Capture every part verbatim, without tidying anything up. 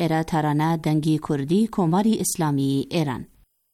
ایرا ترانه دنگی کردی کماری اسلامی ایران.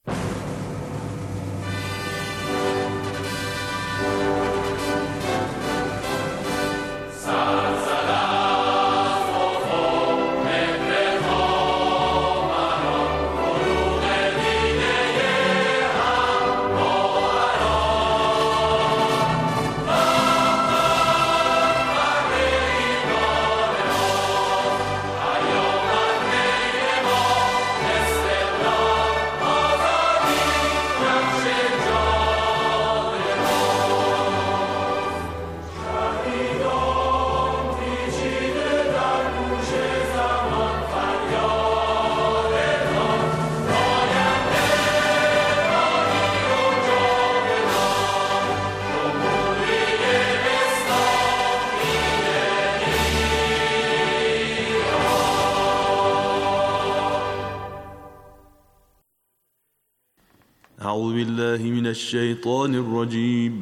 أعوذ بالله من الشيطان الرجيم.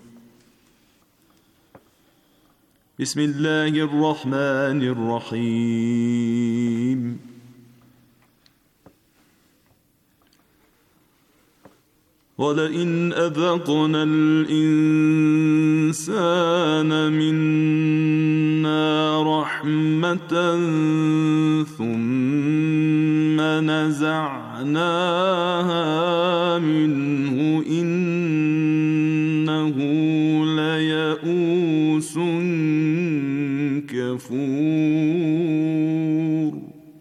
بسم الله الرحمن الرحيم. ولئن أذقنا الإنسان منا رحمة ثم نزعناها منه إنه ليئوس كفور.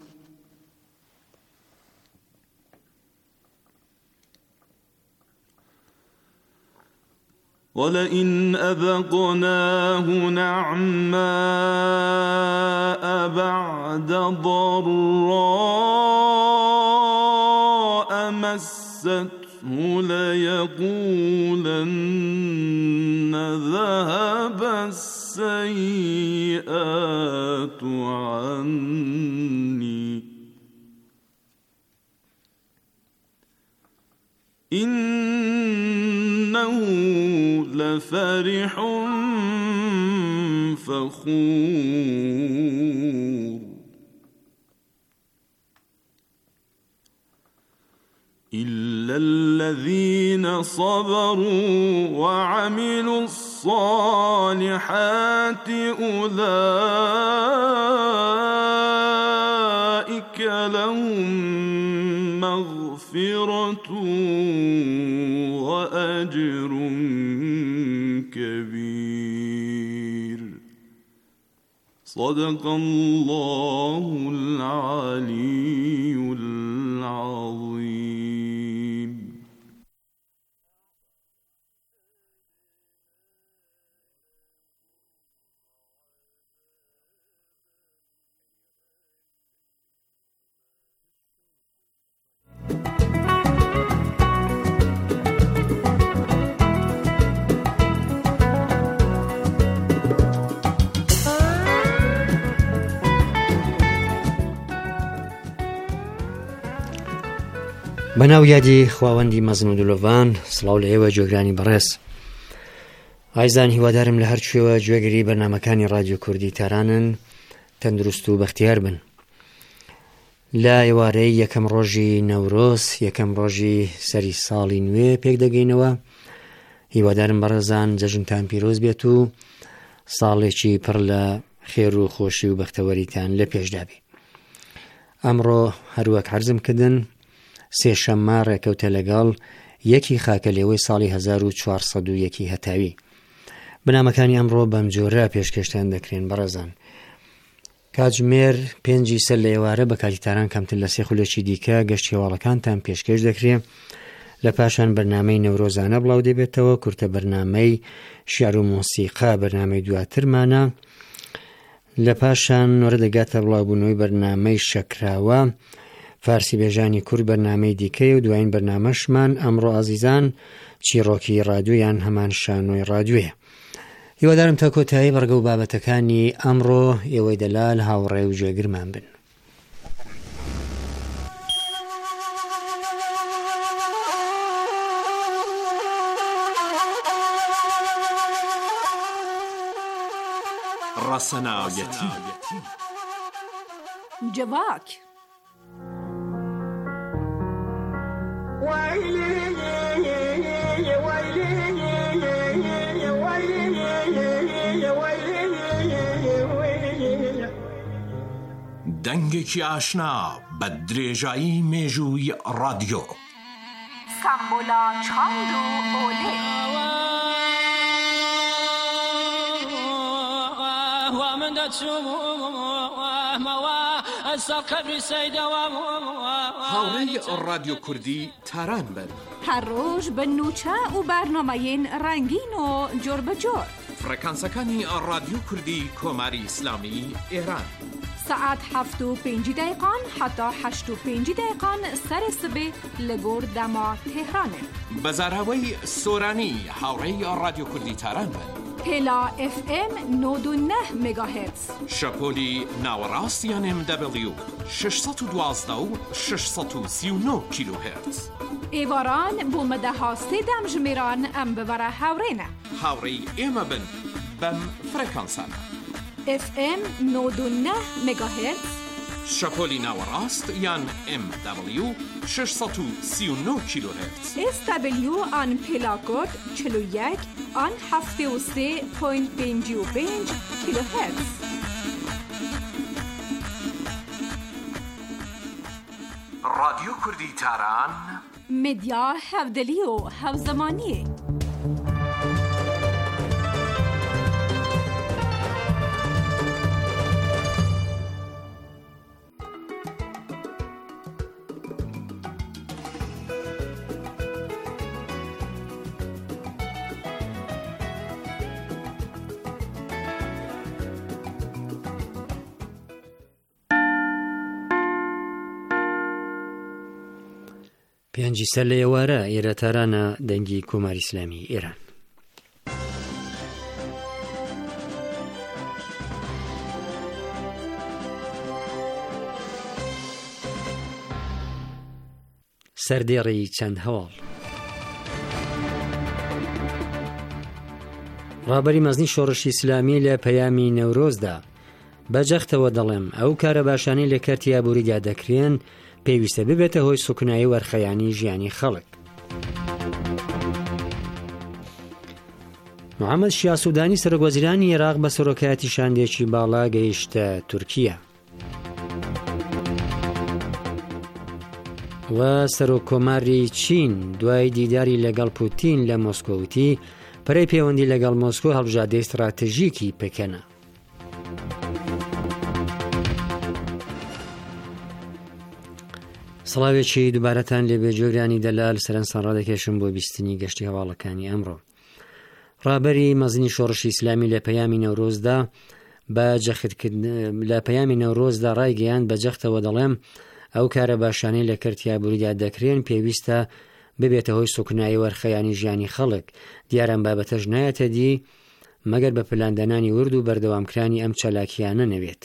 ولئن أذقناه نعماء بعد ضراء مسته ليقولن ذهب السيئات عني إنه لفرح فخور. إلا الذين صبروا وعملوا الصالحات أولئك لهم مغفرة وأجر كبير. صدق الله العلي العظيم. بەناو یادی خواوەندی مەزن و دلۆڤان، سڵاو لە ئێوە جۆگرانی بەڕێز. ئایزان هیوادارم لە هەر کوێوە گوێگری بەرنامەکانی ڕادیۆ کوردی تارانن، تەندروست و بەختیار بن. لە ئێوارەی یەکەم ڕۆژی نەورۆز، یەکەم ڕۆژی سەری ساڵی نوێ پێک دەگەینەوە. هیوادارم بەڕێزان جەژنتان پیرۆز بێت و ساڵێکی پڕ لە خێر و خۆشی و بەختەوەریتان لە پێشدا بێ. ئەمڕۆ هەروەک عەرزم کردن سێ شەممە ڕێکەوتە لەگەڵ یەکی خاکە لێوەی ساڵی هەزار و چوارسەد و یەکی هەتاوی. بنامەکانی ئەمڕۆ بەم جۆرە پێشکەشتان دەکرێن بەڕێزان. کاتژمێر پێنجی سەر لە ئێوارە بە کالیتاران کەمتر لە سێ خولێکی دیکە گەشت هێواڵەکانتان پێشکەش دەکرێت. لە پاشان بەرنامەی نەورۆزانە بڵاو دەبێتەوە، کورتە بەرنامەی شیعر و مۆسیقا بەرنامەی دواترمانە. لە پاشان وەرە دەگاتە بڵاوبوونەوەی بەرنامەی شەکراوە، فارسی بێژانی کورد بەرنامەی دیکەی و دوایین بەرنامەشمان ئەمڕۆ ئازیزان چیرۆکی ڕادیۆیان هەمان شانۆی ڕادیۆیە. هیوادارم تا کۆتایی بەڕگە و بابەتەکانی ئەمڕۆ ئێوەی دەلال هاوڕێ و جێگرمان بن. ڕەسەناوێتی جەواک دەنگێکی ئاشنا بە درێژایی مێژووی ڕادیۆ سامبۆلا چاند و ئۆلێ هاوڕێی ڕادیۆ کوردی تاران بن هەر ڕۆژ بە نوچە و بەرنامەیەن ڕەنگین و جۆر بەجۆر فڕەکانسەکانی ڕادیۆ کوردی کۆماری ئیسلامی ئێران سعات هەفت و پێنجی دقیقان حتا هەشت و پێنجی دقیقان سەرێ سبێ لەگۆر دەما تێهرانێ بەزاراوەی سۆرانی هاوڕێی ڕادیۆ کوردی تاران بن پێلا ئف ئێم نۆد و نە مێگاهێرتز شەپۆلی ناوەڕاست یان ئێم دەبلیو شەشسەد و دوازدە و شەشسەد و سی و نۆ کیلۆهێرتز ئێواران بۆ مەدەها سێدەم ژمێران ئەم ببەرە هاوڕێنە هاوڕێی ئێمە بن بەم فڕەکانسانە ئف ئێم نۆد و نە مێگاهێرتز شەپۆلی ناوەڕاست یان ئێم دەبلیو شەشسەد و سی و نۆ کیلۆهێرتز ئێس دەبلیو ئان پێلاکۆد چل و یەک ئان هەفتێ و سێ پۆینت پێنجی و پێنج کیلۆهێرتز ڕادیۆ کوردی تاران مدیا هەودەلی و هەوزەمانیە پێنجی سەر لە ئێوارە ئێرە تارانە دەنگی کۆماری ئیسلامی ئێران. سەردێڕی چەند هەواڵ ڕابەری مەزنی شۆڕشی ئیسلامی لە پەیامی نەورۆزدا بەجەختەوە دەڵێم ئەو کارە باشانەی لە کەرتی یابووریدا دەکرێن پێویستە ببێتە هۆی سوکنایی وەرخەیانی ژیانی خەڵک. محەممەد شیا سوودانی سەرۆکوەزیرانی عێراق بە سەرۆکایەتی شاندێکی باڵا گەیشتە تورکیا و سەرۆکۆماری چین دوای دیداری لەگەڵ پوتین لە مۆسکۆوتی پەرەی پەیوەندی لەگەڵ مۆسکۆ هەڵبژاردەی استراتێژیکی پێکەنە. سڵاوێکی دووبارەتان لێبێ جۆگرانی دەلال سەرنجتان ڕادەکێشم بۆ بیستنی گەشتی هەواڵەکانی ئەمڕۆ. ڕابەری مەزنی شۆڕشی ئیسلامی لە پەیامی نەورۆزدا بە جەختکردن لە پەیامی نەورۆزدا ڕایگەیان بە جەختەوە دەڵێم ئەو کارە باشانەی لە کەرتی یابووریدا دەکرێن پێویستە ببێتە هۆی سوکنایی وەرخەیانی ژیانی خەڵک. دیارم بابەتەش نایەتە دی مەگەر بە پلاندانانی ورد و بەردەوامکرانی ئەم چالاکیانە نەوێت.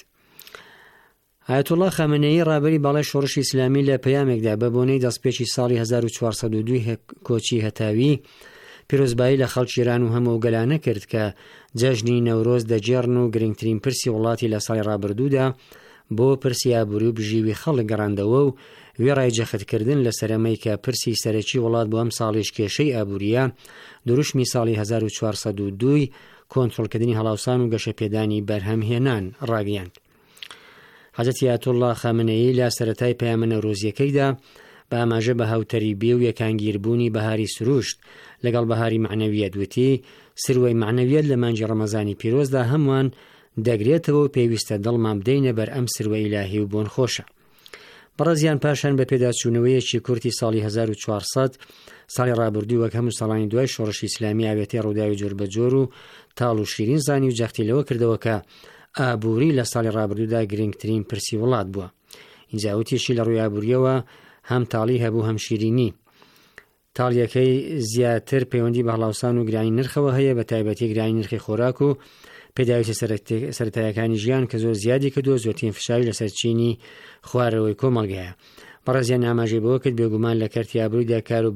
ئایەتوڵڵا خامنەیی ڕابەری باڵای شۆڕشی ئیسلامی لە پەیامێکدا بە بۆنەی دەستپێکی ساڵی هەزار و چوارسەد و دوو کۆچی هەتاوی پیرۆزبایی لە خەڵکی ئێران و هەموو گەلانە کرد کە جەژنی نەورۆز دەجێڕن و گرنگترین پرسی وڵاتی لە ساڵی ڕابردوودا بۆ پرسی ئابووری و بژیوی خەڵک گەڕاندەوە و وێڕای جەختکردن لە سەرەمەی کە پرسی سەرەکی وڵات بۆ ئەم ساڵیش کێشەی ئابووریە دروشمی ساڵی هەزار و چوارسەد و دوو کۆنتڕۆڵکردنی هەڵاوسان و گەشەپێدانی بەرهەمهێنان ڕاگەیاند. حەزرەتی ئایەتوڵڵا خامنەیی لە سەرەتای پەیامە نەورۆزیەکەیدا بە ئاماژە بە هاوتەریبی و یەکانگیربوونی بەهاری سروشت لەگەڵ بەهاری معنەویەت وتی سروەی معنەویەت لە مانگی ڕەمەزانی پیرۆزدا هەمووان دەگرێتەوە و پێویستە دڵمان بدەینە بەر ئەم سروە ئیلاهی و بۆن خۆشە. بەڕێزیان پاشان بە پێداچوونەوەیەکی کورتی ساڵی هەزار و چوارسەد ساڵی ڕابردوو وەک هەموو ساڵانی دوای شۆڕشی ئیسلامی ئاوێتەی ڕووداوی جۆر بەجۆر و تاڵ و شیرین زانی و جەختی لەوە کردەوە کە ئابووری لە ساڵی ڕابردوودا گرنگترین پرسی وڵات بووە. اینجا وتیشی لە ڕووی ئابووریەوە هەم تاڵی هەبوو هەم شیرینی. تاڵیەکەی زیاتر پەیوەندی بە هەڵاوسان و گرانی نرخەوە هەیە بە تایبەتی گرانی نرخی خۆراک و پێداویستە سەرەتایەکانی ژیان کە زۆر زیادی کردووە زۆرترین فشاری لەسەر چینی خوارەوەی کۆمەڵگەیە. بەڕێزیان ئاماژەی بەوە کرد بێگومان لە کەرتی ئابووریدا کار و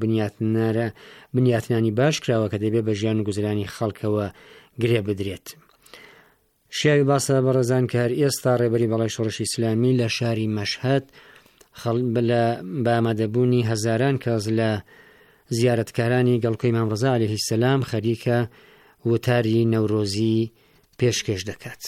بنیاتنانی باش کراوە کە دەبێت بە ژیان و گوزرانی خەڵکەوە گرێ بدرێت. شیاوی باسە بەڕێزان کە هەر ئێستا ڕێبەری بەڵای شۆڕشی ئیسلامی لە شاری مەشهەد بە ئامادەبوونی هەزاران کەس لە زیارەتکارانی گەڵکۆی ئیمام ڕەزا عەلەیهی السەلام خەریکە وتاری نەورۆزی پێشکەش دەکات.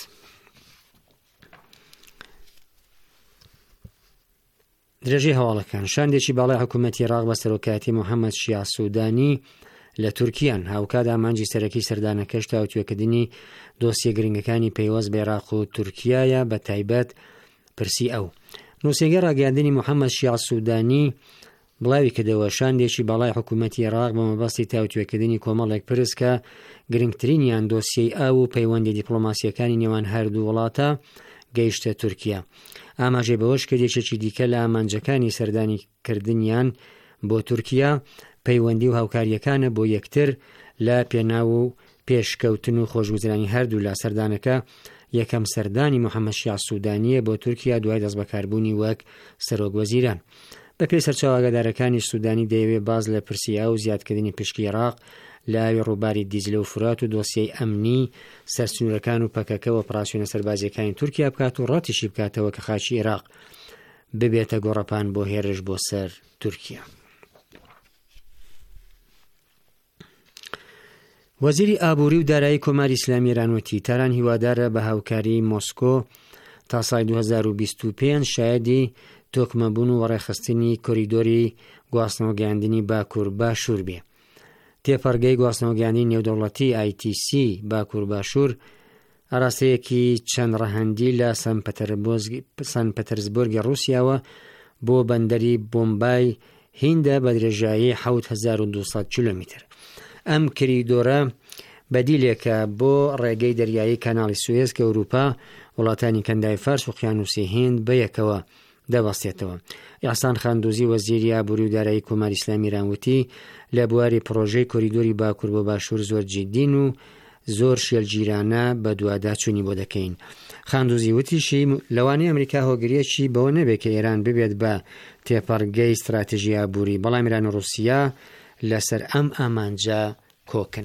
درێژەی هەواڵەکان شاندێکی باڵای حکوومەتی عێراق بە سەرۆکایەتی محەممەد شیع سوودانی لە تورکیان هاوکات ئامانجی سەرەکی سەردانەکەش تاوتوێکردنی دۆسیە گرنگەکانی پەیوەست بە عێراق و تورکیایە، بە تایبەت پرسی ئەو نووسێگە ڕاگەیاندنی محەممەد شیع سوودانی بڵاوی کردەوە شاندێکی باڵای حکوومەتی عێراق بە مەبەستی تاوتوێکردنی کۆمەڵێک پرس کە گرنگترینیان دۆسیەی ئاو و پەیوەندی دیپلۆماسیەکانی نێوان هەردوو وڵاتە گەیشتە تورکیا. ئاماژەی بەوەش کە یەکێکی دیکە لە ئامانجەکانی سەردانی کردنیان بۆ تورکیا پەیوەندی و هاوکاریەکانە بۆ یەکتر لە پێناو و پێشکەوتن و خۆشگوزرانی هەردوو لە سەردانەکە یەکەم سەردانی محەممەد شیع سوودانیە بۆ تورکیا دوای دەست بەکاربوونی وەک سەرۆک وەزیران. بە پێی سەرچاوە ئاگادارەکانی سوودانی دەیەوێت باز لە پرسیا و زیادکردنی پشکی عێراق لە ئاوی ڕووباری دیزلە و فرات و دۆسیەی ئەمنی سەرسنوورەکان و پەکەکە و ئۆپراسیۆنە سەربازیەکانی تورکیا بکات و ڕاتیشی بکاتەوە کە خاچی عێراق ببێتە گۆڕەپان بۆ هێرش بۆ سەر تورکیا. وەزیری ئابووری و دارایی کۆماری ئیسلامی ئێران وتی تاران هیوادارە بە هاوکاری مۆسکۆ تا ساڵی دوو هەزار و بیست و پێنج شایەدی تۆکمەبوون و وەڕێخستنی کۆریدۆری گواستنەوە گەیاندنی باکوور باشوور بێ. تێپەڕگەی گواستنەوە گەیاندنی نێودەوڵەتی آی تی سی باکوور باشوور ئاراستەیەکی چەند ڕەهەندی لە سەن پەتەرزبۆرگی ڕووسیاوە بۆ بەندەری بۆمبای هیندە بە درێژایی حەوت هەزار و دووسەد کیلۆمتر. ئەم کریدۆرە بەدیلێکە بۆ ڕێگەی دەریایی کاناڵی سوێز کە ئەوروپا وڵاتانی کەندای فارس و قیانوسی هیند بەیەکەوە دەبەستێتەوە. ئیحسان خاندوزی وەزیری ئابووری و دارایی کۆماری ئیسلامی ئێران وتی لە بواری پرۆژەی کۆریدۆری باکوور بۆ باشوور زۆر جددین و زۆر شێلگیرانە بە دوواداچوونی بۆ دەکەین. خاندوزی وتیشی لەوانەیە ئەمریکا هۆگریەکی بەوە نەبێت کە ئێران ببێت بە تێپەڕگەی استراتیژی ئابووری، بەڵام ئێران و رووسیا لەسەر ئەم ئامانجە کۆکن.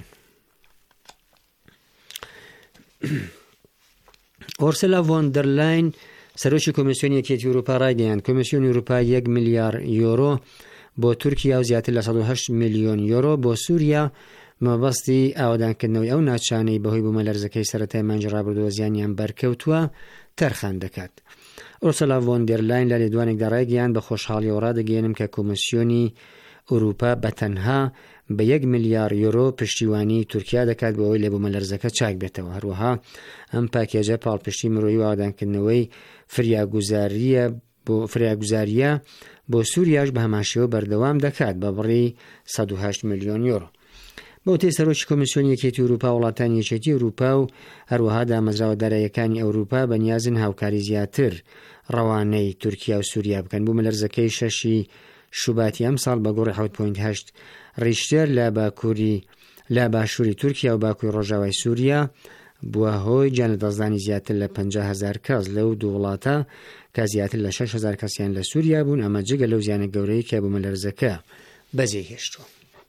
ئۆرسولا ڤۆن دەر لاین سەرۆکی کۆمیسیۆنی یەکێتی ئەوروپا ڕایگەیاند کۆمیسیۆنی ئەوروپا یەک ملیار یۆرۆ بۆ تورکیا و زیاتر لە سەد و هەشت میلیۆن یۆرۆ بۆ سووریا مەبەستی ئاوادانکردنەوەی ئەو ناچانەی بەهۆی بوومە لەرزەکەی سەرەتای مانگی ڕابردووە زیانیان بەرکەوتووە تەرخان دەکات. ئۆرسولا ڤۆن دەر لاین لە لێدوانێکدا ڕایگەیاند بە خۆشحاڵیەوە ڕادەگەێنم کە کۆمیسیۆنی ئەوروپا بەتەنها بە یەک ملیار یۆرۆ پشتیوانی تورکیا دەکات بۆ ئەوەی لە بوومە لەرزەکە چاک بێتەوە. هەروەها ئەم پاکێجە پاڵپشتی مرۆیی و ئاوادانکردنەوەی فریاگوزاریە بۆ فریاگوزاریە بۆ سووریاش بە هەماشەوە بەردەوام دەکات بە بڕی سەد و هەشت میلیۆن یۆرۆ. بەوتەی سەرۆکی کۆمیسیۆنی یەکێتی ئەوروپا وڵاتانی یەکێتی ئەوروپا و هەروەها دامەزراوە داراییەکانی ئەوروپا بەنیازن هاوکاری زیاتر ڕەوانەی تورکیا و سووریا بکەن. بوومە لەرزەکەی شەشی شوباتی ئەم ساڵ بە گۆڕی حەوت پۆینت هەشت ریشتەر لە باکووری لە باشووری تورکیا و باکووری ڕۆژاوای سووریا بووە هۆی جانەدەستدانی زیاتر لە پەنجا هەزار کەس لەو دوو وڵاتە کە زیاتر لە شەش هەزار کەسیان لە سووریا بوون. ئەمە جگە لەو زیانە گەورەی کە بوومە لەرزەکە بەجێهێشتووە.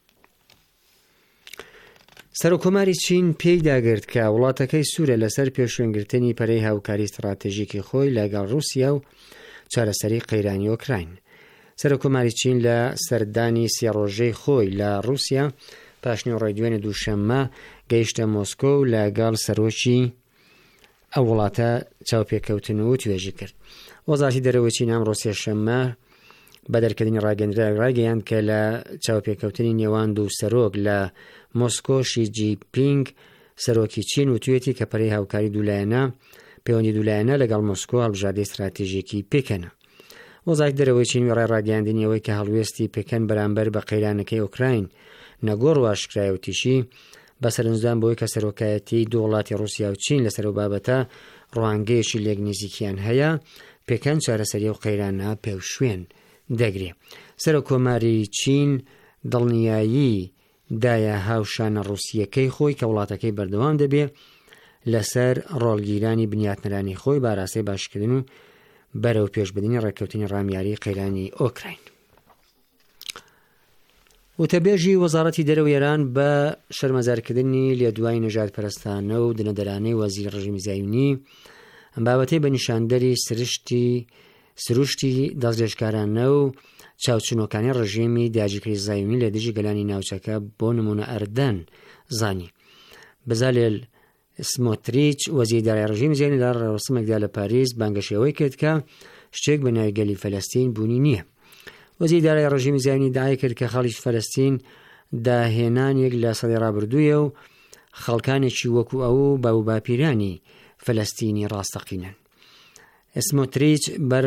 سەرۆکۆماری چین پێی داگرت کە وڵاتەکەی سوورە لەسەر پێشێنگرتنی پەرەی هاوکاری استراتیژیکی خۆی لەگەڵ رووسیا و چارەسەری قەیرانی ئۆکراین. سەرۆکۆماری چین لە سەردانی سێ ڕۆژەی خۆی لە رووسیا پاشنی ڕێدوێنێ دووشەممە گەیشتە مۆسکۆ و لەگەڵ سەرۆکی ئەو وڵاتە چاوپێکەوتن و توێژی کرد. وەزارەتی دەرەوەی چین ئەمڕۆ سێشەممە بە دەرکردنی ڕاگەندرا ڕاگەیاند کە لە چاوپێکەوتنی نێوان دوو سەرۆک لە مۆسکۆ شی جی پینگ سەرۆکی چین و توێتی کە پەرەی هاوکاری دوولایەنە پەیوەندی دوولایەنە لەگەڵ مۆسکۆ هەڵبژاردەی استراتیژیکی پێکەنە. وەزارەتی دەرەوەی چین وێڕای ڕاگەیاندنیەوەی کە هەڵوێستی پێکەن بەرامبەر بە قەیرانەکەی ئۆکراین نەگۆڕ واشکرایەتیشی بە سەرنجدان بۆی کە سەرۆکایەتی دوو وڵاتی رووسیا و چین لەسەر و بابەتە ڕوانگەیەکی لێک نزیکیان هەیە پێکەن چارەسەری و قەیرانە پێوشوێن دەگرێ. سەرۆکۆماری چین دڵنیایی دایە هاوشانە ڕووسیەکەی خۆی کە وڵاتەکەی بەردەوام دەبێ لەسەر ڕۆڵگیرانی بنیاتنەرانی خۆی باراستەی باشکردن و بەرەو پێشبردننی ڕێککەوتنی ڕامیاری قەیرانی ئۆکراین. وتەبێژی وەزارەتی دەرەوەی ئێران بە شەرمەزارکردنی لێدوای نەژاد پەرستانە و دنەدەرانەی وەزیری ڕژیمی زایونی ئەم بابەتەی بە نیشاندەری سرشتی سروشتی دەستێژکارانە و چاوچنۆکانی ڕژێمی داگیرکاری زایونی لە دژی گەلانی ناوچەکە بۆ نمونە ئەردەن زانی. بەزالێل سمۆتریچ وەزیری دارایی ڕژیم زیانی لە ڕێوەسمێکدا لە پاریس بانگەشەوەی کرد کە شتێک بە ناوی گەلی فەلەستین بوونی نییە. وەزیری دارایی ڕژیمی زیانی داعای کرد کە خەڵکی فەلەستین داهێنانێک لە سەدەی ڕابردوویە و خەڵکانێکی وەکو ئەو باو باپیرانی فەلەستینی ڕاستەقینن. سمۆتریچ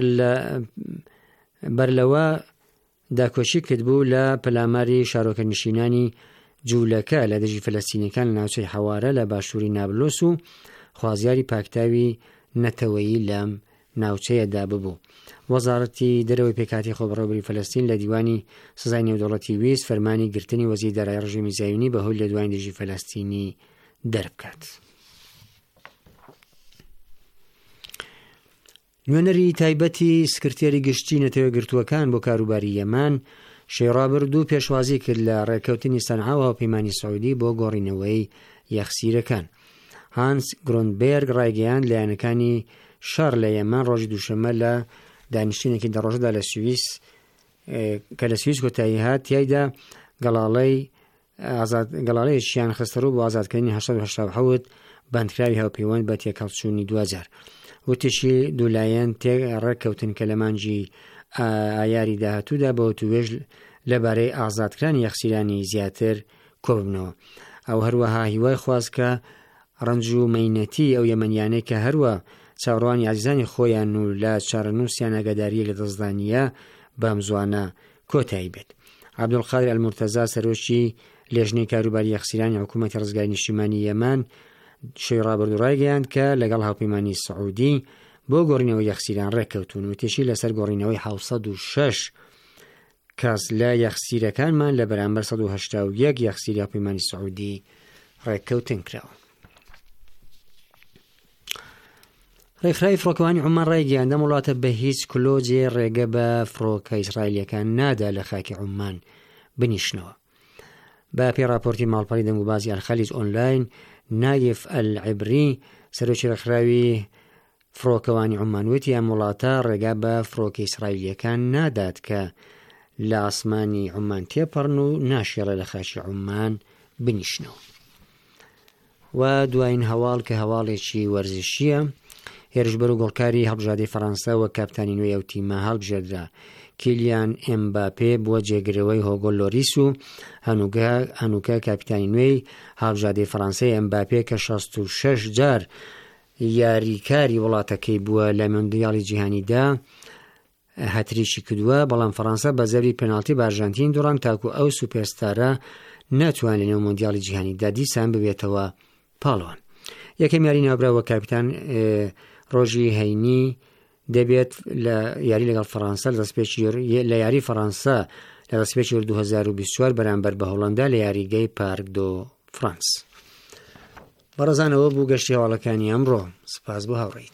بەر لەوە داکۆچی کردبوو لە پەلاماری شارۆکە نشینانی جوولەکە لە دژی فەلەستینیەکان لە ناوچەی حەوارە لە باشووری نابلۆس و خوازیاری پاکتاوی نەتەوەیی لەم ناوچەیەدا ببوو. وەزارەتی دەرەوەی پێکاتی خۆبڕەوەبەری فەلەستین لە دیوانی سزای نێودەوڵەتی ویست فەرمانی گرتنی وەزیری دارایی ڕژیمی زایونی بەهۆی لە دوای دژی فەلەستینی دەربکات. نوێنەری تایبەتی سکرتێری گشتی نەتەوە گرتووەکان بۆ کاروباری یەمان شێڕابردوو پێشوازی کرد لە ڕێکەوتنی سەنعا و هاوپەیمانی سەعودی بۆ گۆڕینەوەی یەخسیرەکان. هانس گرۆنبێرگ ڕایگەیاند لایەنەکانی شەڕ لە یەمان ڕۆژی دووشەمە لە دانیشتنێکی دەڕۆژەدا لە سویس کە لە سویس کۆتایی هات تایدا گەڵاڵەیەکیان خستەڕوو بۆ ئازادکردنی هەشت سەد و هەشتا و حەوت بەندکراوی هاوپەیوەند بە تێکەڵچوونی دوهزار. وتیشی دوولایەن ڕێککەوتن کە لە مانجی ئایاری داهاتوودا بە توێژ لەبارەی ئازادکرانی یەخسیرانی زیاتر کۆببنەوە. ئەو هەروەها هیوای خواست کە ڕنج و مەینەتی ئەو یەمەنیانەی کە هەروە چاوەڕوانی عزیزانی خۆیان و لە چارەنووسیان ئاگاداریە لە دەستدانیە بەم زوانە کۆتایی بێت. عەبدولقادر ئەلمورتەزا سەرۆکی لێژنەی کاروباری یەخسیرانی حکوومەتی ڕزگاری نیشتیمانی یەمان شەوی ڕابردوو ڕایگەیاند کە لەگەڵ هاوپەیمانی سەعودی بۆ گۆڕینەوەی یەخسیران ڕێککەوتون و تێشی لەسەر گۆڕینەوەی حەوت سەد و شەش کەس لە یەخسیرەکانمان لە بەرامبەر سەد و هەشتا و یەک یەخسیری هاوپەیمانی سەعودی ڕێککەوتن کراوە. ڕێکخراوی فڕۆکەوانی عومان ڕایگەیاند ئەم وڵاتە بە هیچ کلۆجێ ڕێگە بە فڕۆکە ئیسرائیلیەکان نادا لە خاکی عومان بنیشنەوە. بە پێی راپۆرتی ماڵپەڕی دەنگوبازی ئەلخەلیج ئۆنلاین نایف ئەلعیبری سەرۆکی ڕێکخراوی فڕۆکەوانی عومان وتی ئەم وڵاتە ڕێگا بە فڕۆکە ئیسرائیلیەکان نادات کە لە ئاسمانی عومان تێپەڕن و ناشێڕە لە خاکی عومان بنیشنەوە. و دوایین هەواڵ کە هەواڵێکی وەرزشیە، هێرشبەر و گۆڵکاری هەڵبژاردەی فەڕەنسا وە کاپتانی نوێی ئەو تیمە هەڵبژێردرا. کیلیان ئێمباپێ بووە جێگرەوەی هۆگۆ لۆریس و هەنووکە کاپیتانی نوێی هەڵبژاردەی فەڕەنسای ئێمباپێ کە شەست و شەش جار یاریکاری وڵاتەکەی بووە لە مۆندیاڵی جیهانیدا هەتریکی کردووە، بەڵام فەڕەنسا بە زەوری پێناڵتی بە ئەرژەنتین دوڕان تاکو ئەو سوپێرستارە ناتوانێت لەنێو مۆندیاڵی جیهانیدا دیسان ببێتەوە پاڵەوان. یەکەم یاری ناوبراوە کاپیتان ڕۆژی هەینی دەبێت لە یاری لەگەڵ فەڕەنسا لە یاری فەڕەنسا لە دەستپێکی دوو هەزار و بیست و چوار بەرامبەر بە هۆڵەندا لە یاریگەی پارک دۆ فرانس. بەڕێزانەوە بوو گەشتی هەواڵەکانی ئەمڕۆ. سپاس بۆ هاوڕێیت.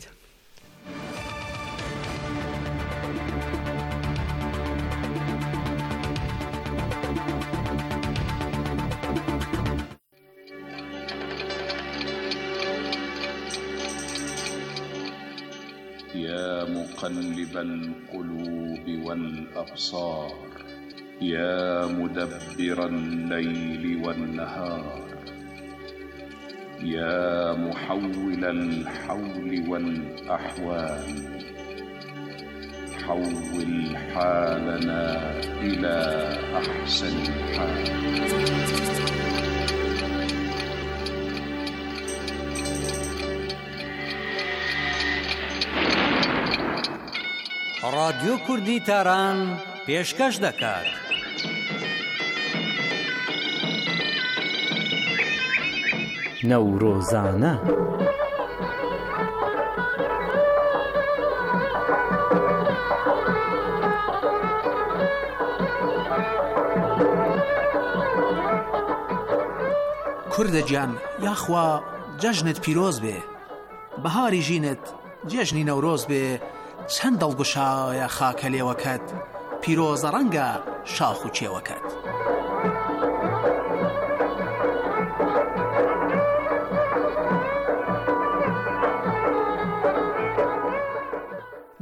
يا مقلب القلوب والأبصار يا مدبر الليل والنهار يا محول الحول والأحوال حول حالنا إلى أحسن حال. رادیۆ کوردی تاران پێشکەش دەکات. نەورۆزانە کوردەگیان یاخوا جەژنت پیرۆز بێ، بەهاری ژینت جێژنی نەورۆز بێ، چەند دڵگوشایە خاکە لێوەکەت، پیرۆزە ڕەنگە شاخ و چێوەکەت.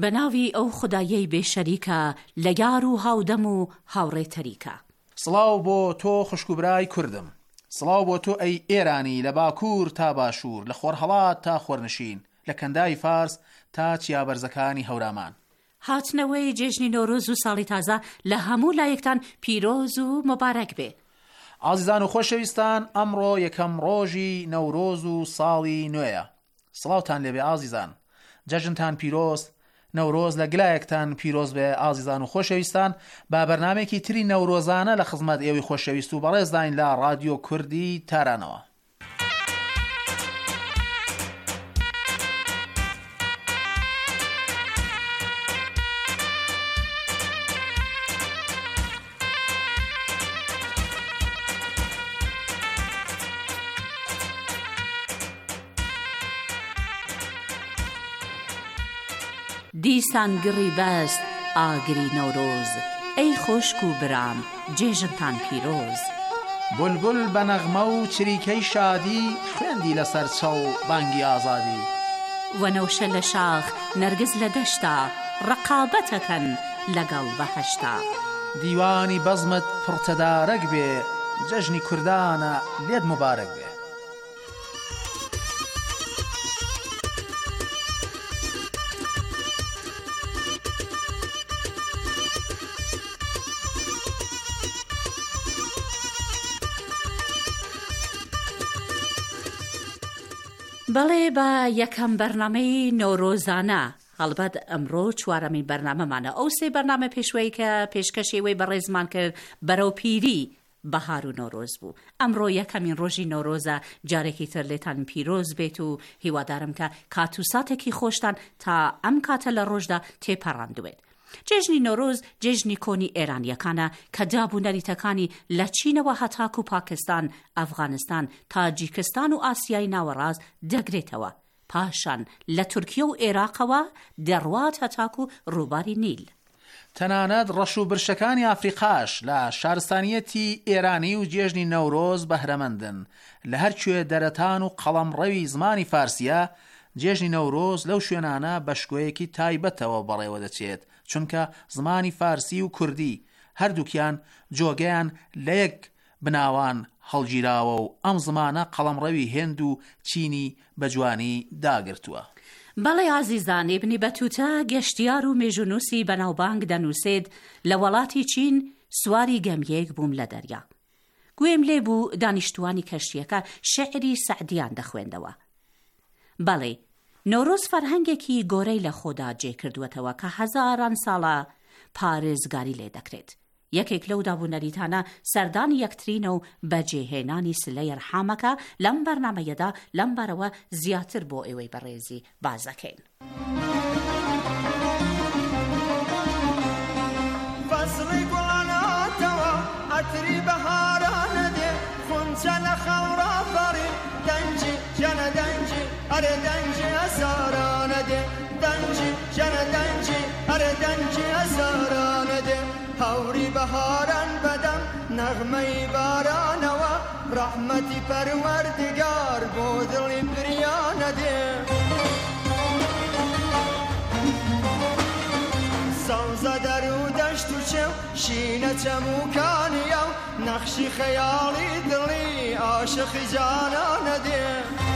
بەناوی ئەو خودایەی بێشەریکە لە یار و هاودەم و هاوڕێتەریکە. سڵاو بۆ تۆ خوشکوبرای کوردم، سڵاو بۆ تۆ ئەی ئێرانی لە باکوور تا باشوور، لە خۆرهەڵات تا خۆرنشین، لە کەندای فارس تا چیابەرزەکانی هەورامان. هاتنەوەی جێژنی نۆرۆز و ساڵی تازە لە هەموو لایەکتان پیرۆز و مبارەک بێ. ئازیزان و خۆشەویستان، ئەمڕۆ یەکەم ڕۆژی نەورۆز و ساڵی نوێیە. سڵاوتان لێبێ ئازیزان، جەژنتان پیرۆز، نەورۆز لە گلایەکتان پیرۆز بێ ئازیزان و خۆشەویستان. با بەرنامێکی تری نەورۆزانە لە خزمەت ئێوەی خۆشەویست و بەڕێزداین لە رادیۆ کوردی تارانەوە. دیسان گڕی بەست ئاگری نەورۆز، ئەی خۆشک و برام جێژنتان پیرۆز. بولبول بە نەغمە و چریکەی شادی، خوێندی لەسەر چاو بانگی ئازادی. وەنەوشە لە شاخ نەرگز لە دەشتا، ڕەقابەتەکەن لەگەڵ بەهەشتا. دیوانی بەزمت پڕتەدارەک بێ، جەژنی کوردانە لێت مبارەک بێ. بەڵێ بە یەکەم بەرنامەی نۆرۆزانە، هەڵبەت ئەمڕۆ چوارەمین بەرنامەمانە، ئەو سێ بەرنامە پێشوەی کە پێشکەشێوەی بەڕێزمان کرد بەرەو پیری بەهار و نۆرۆز بوو. ئەمڕۆ یەکەمین ڕۆژی نۆرۆزە، جارێکی تر لێتان پیرۆز بێت و هیوادارم کە کات و ساتێکی خۆشتان تا ئەم کاتە لە ڕۆژدا تێپەڕاندوێت. جێژنی نۆرۆز جێژنی کۆنی ئێرانیەکانە کە دابوونەریتەکانی لە چینەوە هەتاک و پاکستان، ئەفغانستان، تاجیکستان و ئاسیای ناوەڕاست دەگرێتەوە. پاشان لە تورکیە و عێراقەوە دەڕوات هەتاک و ڕووباری نیل. تەنانەت ڕەش و برشەکانی ئافریقاش لە شارستانیەتی ئێرانی و جێژنی نەورۆز بەهرەمەندن. لە هەرکوێ دەرەتان و قەڵەمڕەوی زمانی فارسیە، جێژنی نەورۆز لەو شوێنانە بەشکۆیەکی تایبەتەوە بەڕێوە دەچێت، چونکە زمانی فارسی و کوردی هەردووکیان جۆگەیان لە یەک بناوان هەڵگیراوە و ئەم زمانە قەڵەمڕەوی هێند و چینی بەجوانی داگرتووە. بەڵێ ئازیزان، ئیبنی بەتوتە گەشتیار و مێژونووسی بەناوبانگ دەنووسێت لە وڵاتی چین سواری گەمیەک بووم لە دەریا. گوێم لێ بوو دانیشتوانی کەشتیەکە شعری سەعدیان دەخوێندەوە. بەڵێ نۆرۆز فەرهەنگێکی گۆرەی لە خۆدا جێ کردووەتەوە کە هەزاران ساڵە پارێزگاری لێ دەکرێت. یەکێک لەو دابوونەریتانە سەردانی یەکترینە و بەجێهێنانی سلەی ئەرحامەکە. لەم بەرنامەیەدا لەم بارەوە زیاتر بۆ ئێوەی بەڕێزی بازەکەین. فەسڵی گوڵاناتەوە ئەتری بەهارانە دێ، خونچە لە خەوڕا بەڕی دەنجی جەنە دەنجی ئەرێ دەنجی ئەزارانە دێ، دەنجی جەنە دەنجی ئەرێ دەنجی ئەزارانە دێ. هەوری بەهاران بەدەم نەغمەی بارانەوە، ڕەحمەتی پەروەردگار بۆ دڵی بریانە دێ. سەوزە دەر و دەشت و چێو شینە چەموکانیە و نەخشی خەیاڵی دڵی عاشقی جانانە دێ.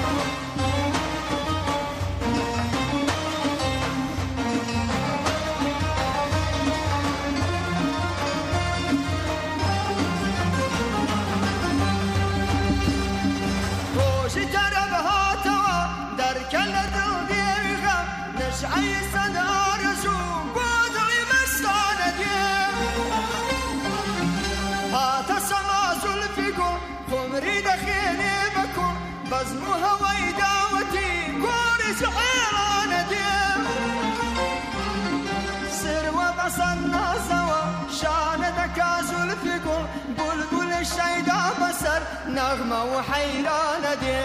ڕۆژی تەرە بەهاتەوە دەرکە لە دڵ دێوی غەم، نەشعەی سەد ئارەزوو بۆ دڵی مەستانە دێ. هاتە سەما زولفی گوڵ خۆمری دەخێنێ بەکوڵ، بەزم و هەوای داوەتی گۆڕی جعێڵانە دێ. سروە بەسەر نازەوە شانە دەکا زولفی گوڵ، بولبول شەیدا بەسەر نەغمە و حەیرانە دێ.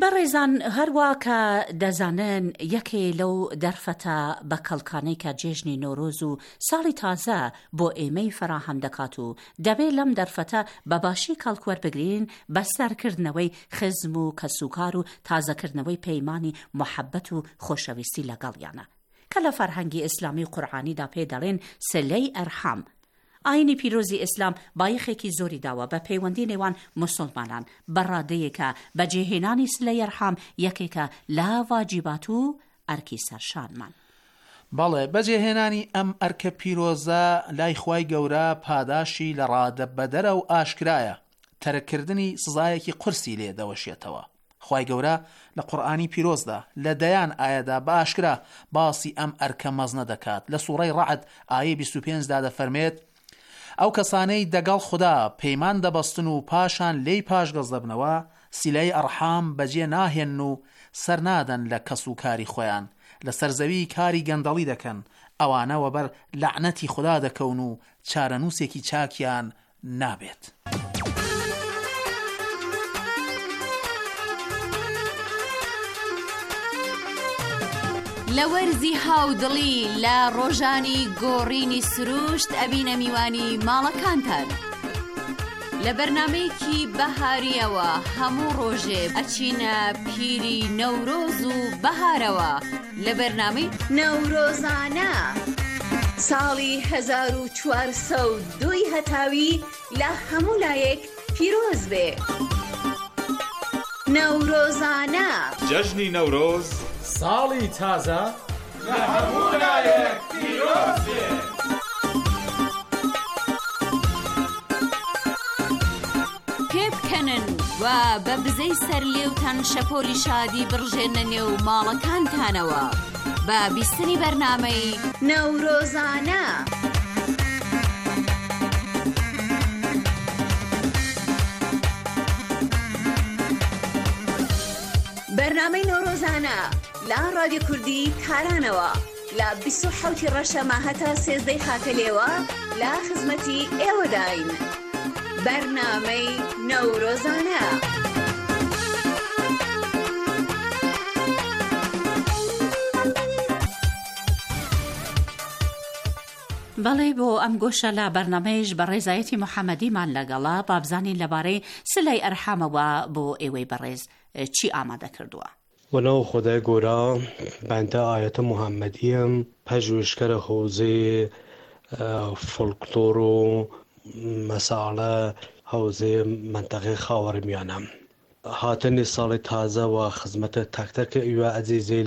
بەڕێزان هەروە کە دەزانن یەکێ لەو دەرفەتە بە کەڵکانەی کە جێژنی نۆرۆز و ساڵی تازە بۆ ئێمەی فراهەم دەکات و دەبێت لەم دەرفەتە بەباشی کەڵکوەربگرین بە سەرکردنەوەی خزم و کەسوکار و تازەکردنەوەی پەیمانی محەبەت و خۆشەویستی لەگەڵیانە کە لە فەرهەنگی ئیسلامی قورئانیدا پێ دەڵێن سلەی ئەرحام. ئاینی پیرۆزی ئیسلام بایەخێکی زۆری داوە بە پەیوەندی نێوان مسلمانان بەڕادەیەکە بەجێهێنانی سلەی ئەرحام یەکێکە لە واجیبات و ئەرکی سەرشانمان. بەڵێ بەجێهێنانی ئەم ئەرکە پیرۆزە لای خوای گەورە پاداشی لە ڕادە بەدەرە و ئاشکرایە تەرەکردنی سزایەکی قورسی لێ دەوەشێتەوە. خوای گەورە لە قورئانی پیرۆزدا لە دەیان ئایەدا بە ئاشکرا باسی ئەم ئەرکە مەزنە دەکات. لە سوورەی ڕەعد ئایەی بیست و پێنج دا دەفەرمێت ئەو کەسانەی دەگەڵ خوددا پەیمان دەبەستن و پاشان لێی پاشگەز دەبنەوە سیلەی ئەرحام بەجێ ناهێن و سەرنادەن لە کەس و کاری خۆیان لە سەرزەوی کاری گەندەڵی دەکەن ئەوانەوە بەر لەعنەتی خوددا دەکەون و چارەنووسێکی چاکیان نابێت. لە وەرزی هاودڵی لە ڕۆژانی گۆڕینی سروشت ئەبینە میوانی ماڵەکانتان. لە بەرنامەیەکی بەهاریەوە هەموو ڕۆژێ ئەچینە پیری نەورۆز و بەهارەوە لە بەرنامەی نەورۆزانە ساڵی هەزار و چوارسە و دوی هەتاوی لە هەموو لایەک پیرۆز بێ. نەورۆزانە جەژنی نەورۆز ساڵی تازە لە هەموو لایەک پیرۆز بێ. پێ بکەنن و بە بزەی سەر لێوتان شەپۆلی شادی بڕژێنە نێو ماڵەکانتانەوە بە بیستنی بەرنامەی نەورۆزانە. بەرنامەی نەورۆزانە لە رادیۆ کوردی تارانەوە لە بیست و حەوتی ڕەشەمە هەتا سێزدەی خاکەلێوە لە خزمەتی ئێوەداین. بەرنامەی نەورۆزانە. بەڵێ بۆ ئەم گۆشە لە بەرنامەیش بە ڕێزایەتی محەممەدیمان لەگەڵا بابزانین لەبارەی سلەی ئەرحامەوە بۆ ئێوەی بەڕێز چی ئامادە کردووە. وەناو خدای گۆرە بەندە ئاەتە محەممەدیم پەژوشکەرە حوزەی فۆلکلۆر و مەساڵە حوزەی منتەقەی خاوەرمیانە هاتنی ساڵی تازە و خزمەتە تەکتەکە ئیوە ئەزیزیل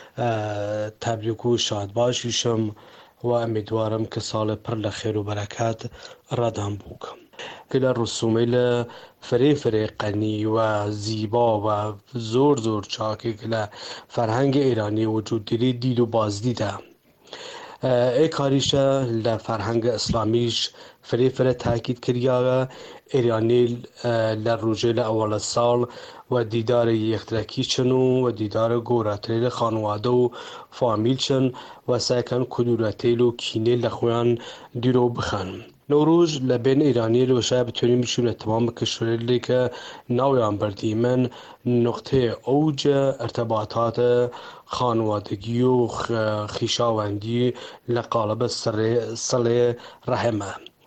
تەبریک و شادباشیشم و ئەمیدوارم کە ساڵی پڕ لە خێر و بەرەکات ڕەدام بووکە. لە ڕسومەی لە فرێ فرێقەنی و زیبا و زۆر زۆر چاکێک لە فەرهەنگی ئێرانی وجودگیری دید و بازدیدە. ئەی کاریشە لە فەرهەنگە ئیسلامیش فرێ فرە تاکید کردیاوە ئێرانی لە ڕۆژەی لە ئەوەڵە ساڵ و دیدارە یەکترەکی چن و دیدارە گۆرەترێ لە خانوادە و فامیل چن و سەکەن کدورەتێل و کینێ لە خۆیان دیرۆ بخەن. نوروز لە بین ئێرانی لۆشای بتوانین بچوونە تەمام کشورێکی کە ناویان بردیمن نقطەی ئەوجە ارتباطاتە خانوادگی و خیشاوەندی لە قالبە سەڵێ ڕەحمە.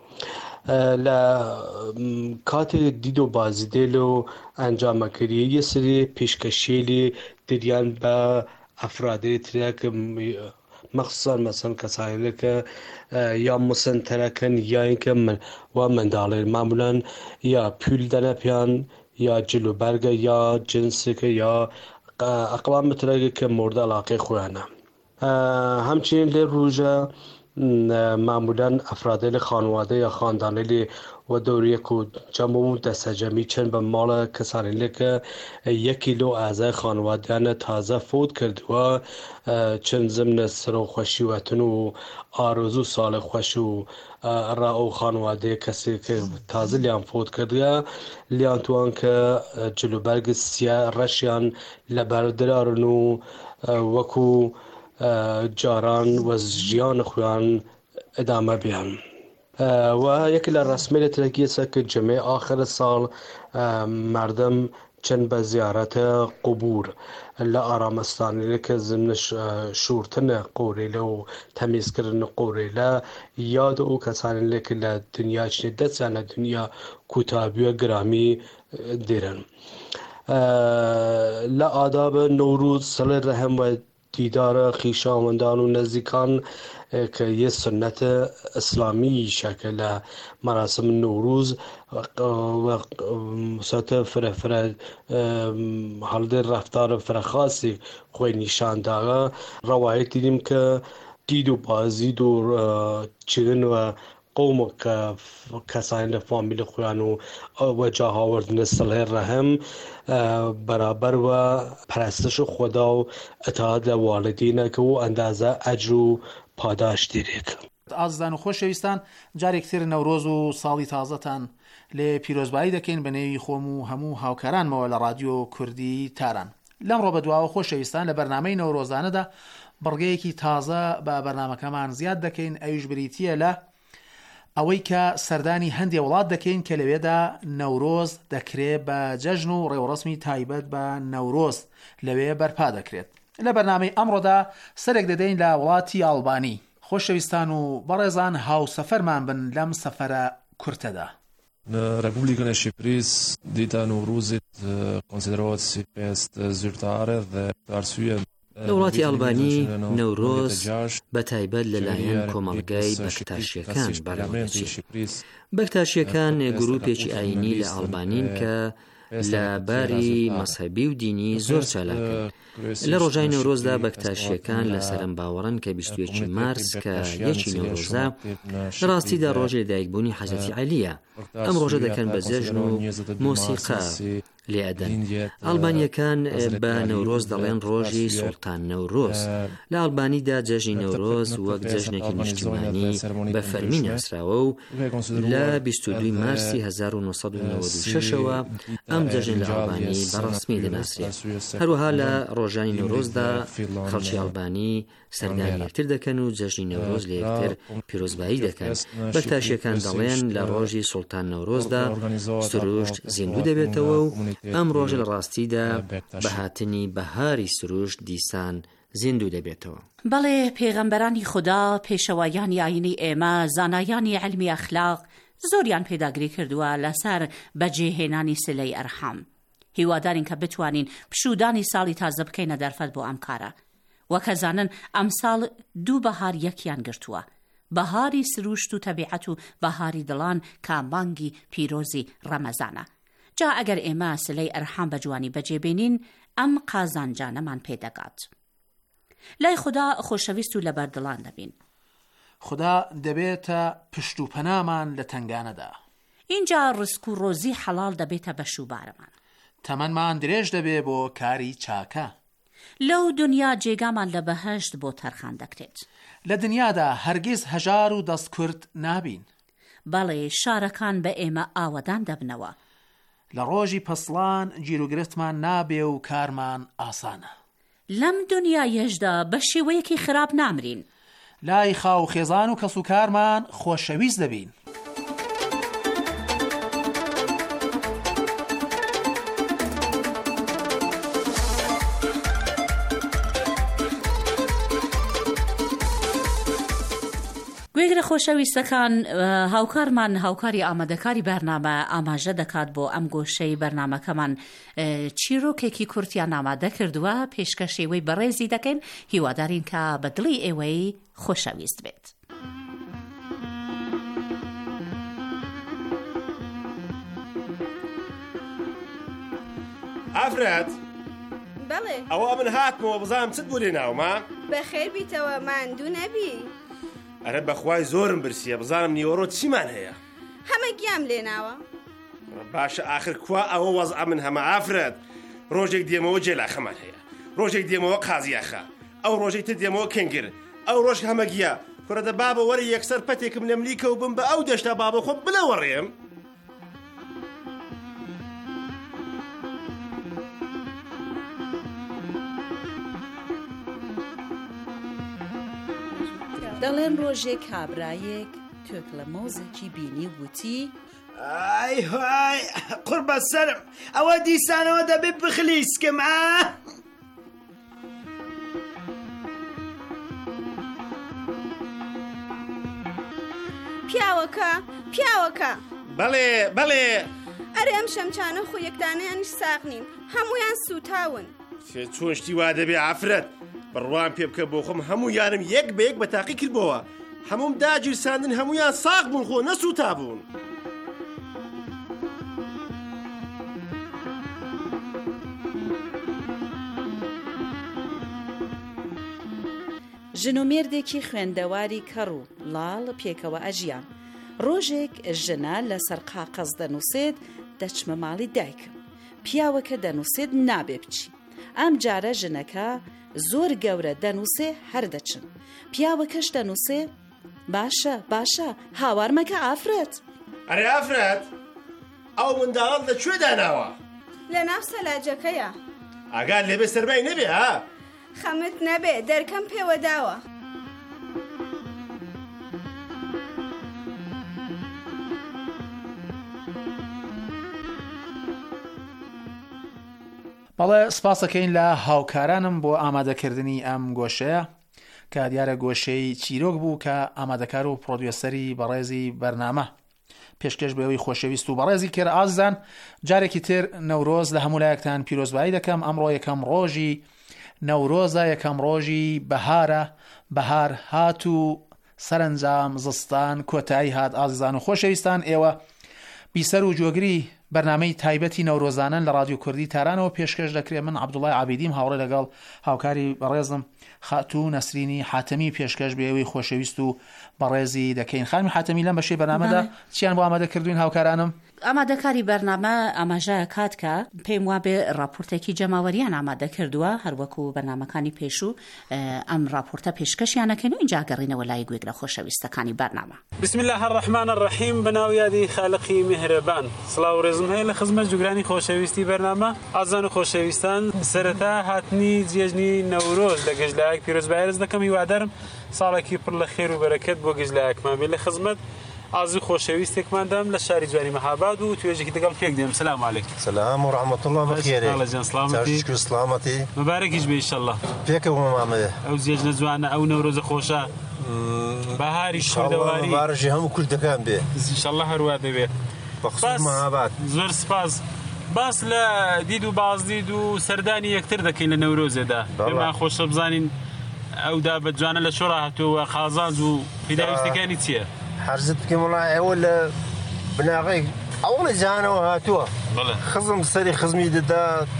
لە کاتێ دید و بازیدێل و ئەنجامەکردی یە سری پێشکەشێلی دریان بە ئەفرادی ترێکە مەخصوصان مەسەن کەسانێکە یا مسنتەرەکەن یا اینکە من و منداڵێ معمولان یا پول دەنە پێیان یا جلوبەرگە یا جنسێکە یا ئەقلام مترەگە کە مورد علاقەی خۆیانە. همچنین لێ ڕۆژە معمولان ئەفرادی لە خانوادە یا خاندانێلی و دەوریەک و جەم و دەسەجەمی چەند بە ماڵە کەسانێکە یەکی لۆ ئازای خانوادیانە تازە فوت کردووە چەند زمنە سەرۆخۆشیوەتن و ئارزوو ساڵی خۆش و ڕا ئەو خانوادەیە کەسێک تازە لیان فوت کردووە لیان توان کە جلوبەرگ سیا ڕەشیان لە بەردرارن و وەکو جاران و ژیان خۆیان ئەدامە بیان. و یەکی لە ڕسمێ لە ترەکیەسە کە جمعی آخر ساڵ مردم چەند بە زیارەتە قوبور لە ئارامستانێکە زمنە شورتنە قۆرێلە و تەمیزکردنە قۆرێلە یاد ئەو کەسانێک لە دنیا چێ دەستیان لە دنیا کوتابیوە گرامی دێرن. لە ئادابە نەوروز سەڵێ ڕەهەم و دیدارە خیشاوەندان و نەزیکان کە یە سنەتە ئیسلامی شەکە لە مەراسم نەوروز سەتە فرەفرە هەڵدێ ڕەفتارە فرەخاسی خۆی نیشانداغا ڕەوایەت دیدیم کە دید و بازید و چرن و قوم کە کەسانی لە فامیلی خۆیان و وەجا هاوردنە سڵێ ڕەهەم بەرابەرە پەرستش خۆدا و ئەتات لە واڵدینەکە و ئەندازە ئەجر و پاداش دیرێک. ئازدان و خۆشەویستان، جارێکتر نەورۆز و ساڵی تازەتان لێ پیرۆزبایی دەکەین بە نێوی خۆم و هەموو هاوکارانمەوە لە رادیۆ کوردی تاران. لەمڕۆ بەدواوە خۆشەویستان لە بەرنامەی نەورۆزانەدا بڕگەیەکی تازە بە بەرنامەکەمان زیاد دەکەین، ئەویش بریتیە لە ئەوەی کە سەردانی هەندێک وڵات دەکەین کە لەوێدا نەورۆز دەکرێت بە جەژن و ڕێوەڕسمی تایبەت بە نەورۆز لەوێ بەرپا دەکرێت. لە بەرنامەی ئەمڕۆدا سەرێک دەدەین لە وڵاتی ئالبانی. خۆشەویستان و بەڕێزان هاوسەفەرمان بن لەم سەفەرە کورتەدا. Republiken Chypris dita Nowruzit konsiderować pest zyrtare dhe arsyen لە وڵاتی ئەلبانی نەورۆز بە تایبەت لەلایەن کۆمەڵگای بەکتاشیەکان بەڕێوەدەچێت. بەکتاشیەکان گروپێکی ئاینی لە ئەلبانین کە لە باری مەسەبی و دینی زۆر چالاکن. لە ڕۆژای نەورۆزدا بەکتاشیەکان لە سەرم باوەڕن کە بیست و یەکی مارس کە یەکی نەورۆزە ڕاستیدا ڕۆژی لەدایکبوونی حەزرەتی عەلیە. ئەم ڕۆژە دەکەن بە جەژن و مۆسیقا لێ ئەدەن. ئەلبانیەکان بە نەورۆز دەڵێن ڕۆژی سوڵتان نەورۆز. لە ئەلبانیدا جەژنی نەورۆز وەک جەژنێکی نیشتیمانی بە فەرمی ناسراوە و لە بیست و دوو مارسی هەزار و نۆ سەد و نەوەت و شەشەوە ئەم جەژن لە ئەلبانی بەڕەسمی دەناسرێت. هەروەها لە ڕۆژانی نەورۆزدا خەڵکی ئەلبانی سەردانی یەکتر دەکەن و جەژنی نەورۆز لە یەکتر پیرۆزبایی دەکەن. بەکتاشیەکان دەڵێن لە ڕۆژی سوڵتان نەورۆزدا سروشت زیندوو دەبێتەوە و ئەم ڕۆژە لە ڕاستیدا بە هاتنی بەهاری سروشت دیسان زیندوو دەبێتەوە. بەڵێ پێغەمبەرانی خوددا، پێشەوایانی ئاینی ئێمە، زانایانی علمی ئەخلاق زۆریان پێداگری کردووە لەسەر بەجێهێنانی سلەی ئەرحام. هیوادارین کە بتوانین پشودانی ساڵی تازە بکەینە دەرفەت بۆ ئەم کارە. وەکە زانن ئەم ساڵ دوو بەهار یەکیان گرتووە، بەهاری سروشت و تەبیعەت و بەهاری دڵان کە مانگی پیرۆزی ڕەمەزانە. جا ئەگەر ئێمە سلەی ئەرحام بە جوانی بەجێبێنین ئەم قازانجانەمان پێدەگات. لای خوددا خۆشەویست و لەبەردڵان دەبین. خوددا دەبێتە پشت و پەنامان لە تنگانەدا. اینجا ڕزق و ڕۆزی حەڵال دەبێتە بەشوبارەمان. تەمەنمان درێژ دەبێ بۆ کاری چاکە. لەو دنیا جێگامان لە بەهەشت بۆ تەرخان دەکرێت. لە دنیادا هەرگیز هەژار و دەستکورد نابین. بەڵێ شارەکان بە ئێمە ئاوەدان دەبنەوە. لە ڕۆژی پەسڵان گیرروگرتمان نابێ و کارمان ئاسانە. لەم دنیایەشدا بە شێوەیەکی خراپ نامرین. لای خاو خێزان و کەس و کارمان خۆشەویست دەبین. گوێگرە خۆشەویستەکان، هاوکارمان هاوکاری ئامادەکاری بەرنامە ئاماژە دەکات بۆ ئەم گۆشەی بەرنامەکەمان چیرۆکێکی کورتیان ئامادە کردووە، پێشکەشێوەی بەڕێزی دەکەین، هیوادارین کە بە دڵی ئێوەی خۆشەویست بێت. ئافرەت، بەڵێ، ئەوە من هاتمەوە بزانم چت بوو لێ ناوما؟ بەخێر بیتەوە، ماندوو نەبی. ئەرە بەخوای زۆرم برسیە بزانم نیوەڕۆ چیمان هەیە. هەمە گیام لێناوە. باشە ئاخر کوا ئەوە وەزع من هەمە ئافرەت. ڕۆژێک دێمەوە جێلاخەمان هەیە، ڕۆژێک دێمەوە قازیاخە، ئەو ڕۆژێک تر دێمەوە کەنگر، ئەو ڕۆژ هەمەگیە. کوڕەدە بابە وەرە یەکسەر پەتێکم لە ملیکە و بم بە ئەو دەشتا بابە خۆ بلەوەڕێم. دەڵێن ڕۆژێک کابرایەک تۆک لە مۆزێکی بینی وتی: ئای های قوربە سەرم ئەوە دیسانەوە دەبێت بخلیسکم ئا پیاوەکە پیاوەکە بەڵێ بەڵێ ئەرێ ئەم شەمچانە خۆ یەکدانەیانیش ساغ نین هەمویان سوتاون فێ چۆن شتی وا دەبێ ئافرەت بڕوان پێ بکە بۆ خۆم هەموو یارم یەک بە یەک بە تاقی کردبەوە هەموم داگیرساندن هەمویان ساغ بوون خۆ نەسوتا بوون ژن و مێردێکی خوێندەواری کەڕ و لاڵ پێکەوە ئەژیان ڕۆژێک ژنە لەسەر قاقەز دەنووسێت دەچمە ماڵی دایکم پیاوەکە دەنووسێت نابێ بچی ئەم جارە ژنەکە زۆر گەورە دەنووسێ هەردەچن پیاوەکەش دەنووسێ باشە باشە هاوارمەکە ئافرەت ئەرێ ئافرەت ئەو منداڵت لەکوێ داناوە لە ناو سەلاجەکەیە ئاگار لێبێ سەربای نەبێ ها خەمت نەبێ دەرکەم پێوە داوە بەڵێ سپاسەکەین لە هاوکارانم بۆ ئامادەکردنی ئەم گۆشەیە کە دیارە گۆشەی چیرۆک بوو کە ئامادەکار و پرۆدیوسەری بەڕێزی بەرنامە پێشکەش بەوەی خۆشەویست و بەڕێزی کرد ئازیزان جارێکی تر نەورۆز لە هەموو لایەکتان پیرۆزبایی دەکەم ئەمڕۆ یەکەم ڕۆژی نەورۆزە یەکەم ڕۆژی بەهارە بەهار هات و سەرنجام زستان کۆتایی هات ئازیزان و خۆشەویستان ئێوە بیسەر و جۆگری بەرنامەی تایبەتی نەورۆزانن لە رادیۆ کوردی تارانەوە پێشکەش دەکرێت من عەبدوڵڵای عابیدیم هاوڕێ لەگەڵ هاوکاری بەڕێزم خاتوو نەسرینی حاتەمی پێشکەش بێەوەی خۆشەویست و بەڕێزی دەکەین خانمی حاتەمی لەم بەشەی بەرنامەدا چیان بۆ ئامادەکردوین هاوکارانم ئامادەکاری بەرنامە ئاماژەیە کات کە پێم وابێ راپۆرتێکی جەماوەریان ئامادە کردووە هەروەکو بەرنامەکانی پێشوو ئەم راپۆرتە پێشکەشیانەکەین و اینجا گەڕینەوە لای گوێک لە خۆشەویستەکانی بەرنامە بسم الله الرحمن الرحیم بەناو یادی خالقی میهرەبان سڵاو و ڕێزم هەیە لە خزمەت جوگرانی خۆشەویستی بەرنامە ئازان و خۆشەویستان سەرەتا هاتنی جێژنی نەورۆز لە گەشتلایەک پیرۆزبایی دەکەم هیوادارم ساڵێکی پڕ لە خێر و بەرەکەت بۆ گەشتلایەکمان بێت لە خزمەت ئازی خۆشەویستێکماندام لە شاری جوانی مەهاباد و توێژێکی دەگەڵ پێک دێم سلام عەلەیکم سلام و ڕەحمەت الله بەخێرێ سلامەتی سلامەتی مبارەکیش بێ ئینشەڵڵا پێکەوە مامەیە ئەو جێژنە جوانە ئەو نەورۆزە خۆشە بەهاری کوردەواری بارژی هەموو کوردەکان بێ ئینشەڵڵا هەروە دەبێت بەخصوص مەهاباد زۆر سپاس باس لە دید و بازدید و سەردانی یەکتر دەکەین لە نەورۆزێدا پێمان خۆشە بزانین ئەو دابەتجوانە لە شۆڕا هاتووە خازانز و پیداویستەکانی چییە حرزت بکەم وڵای ئێوە لە بناغی ئەوڵی جانەوە هاتووە خزم سەری خزمی دەدا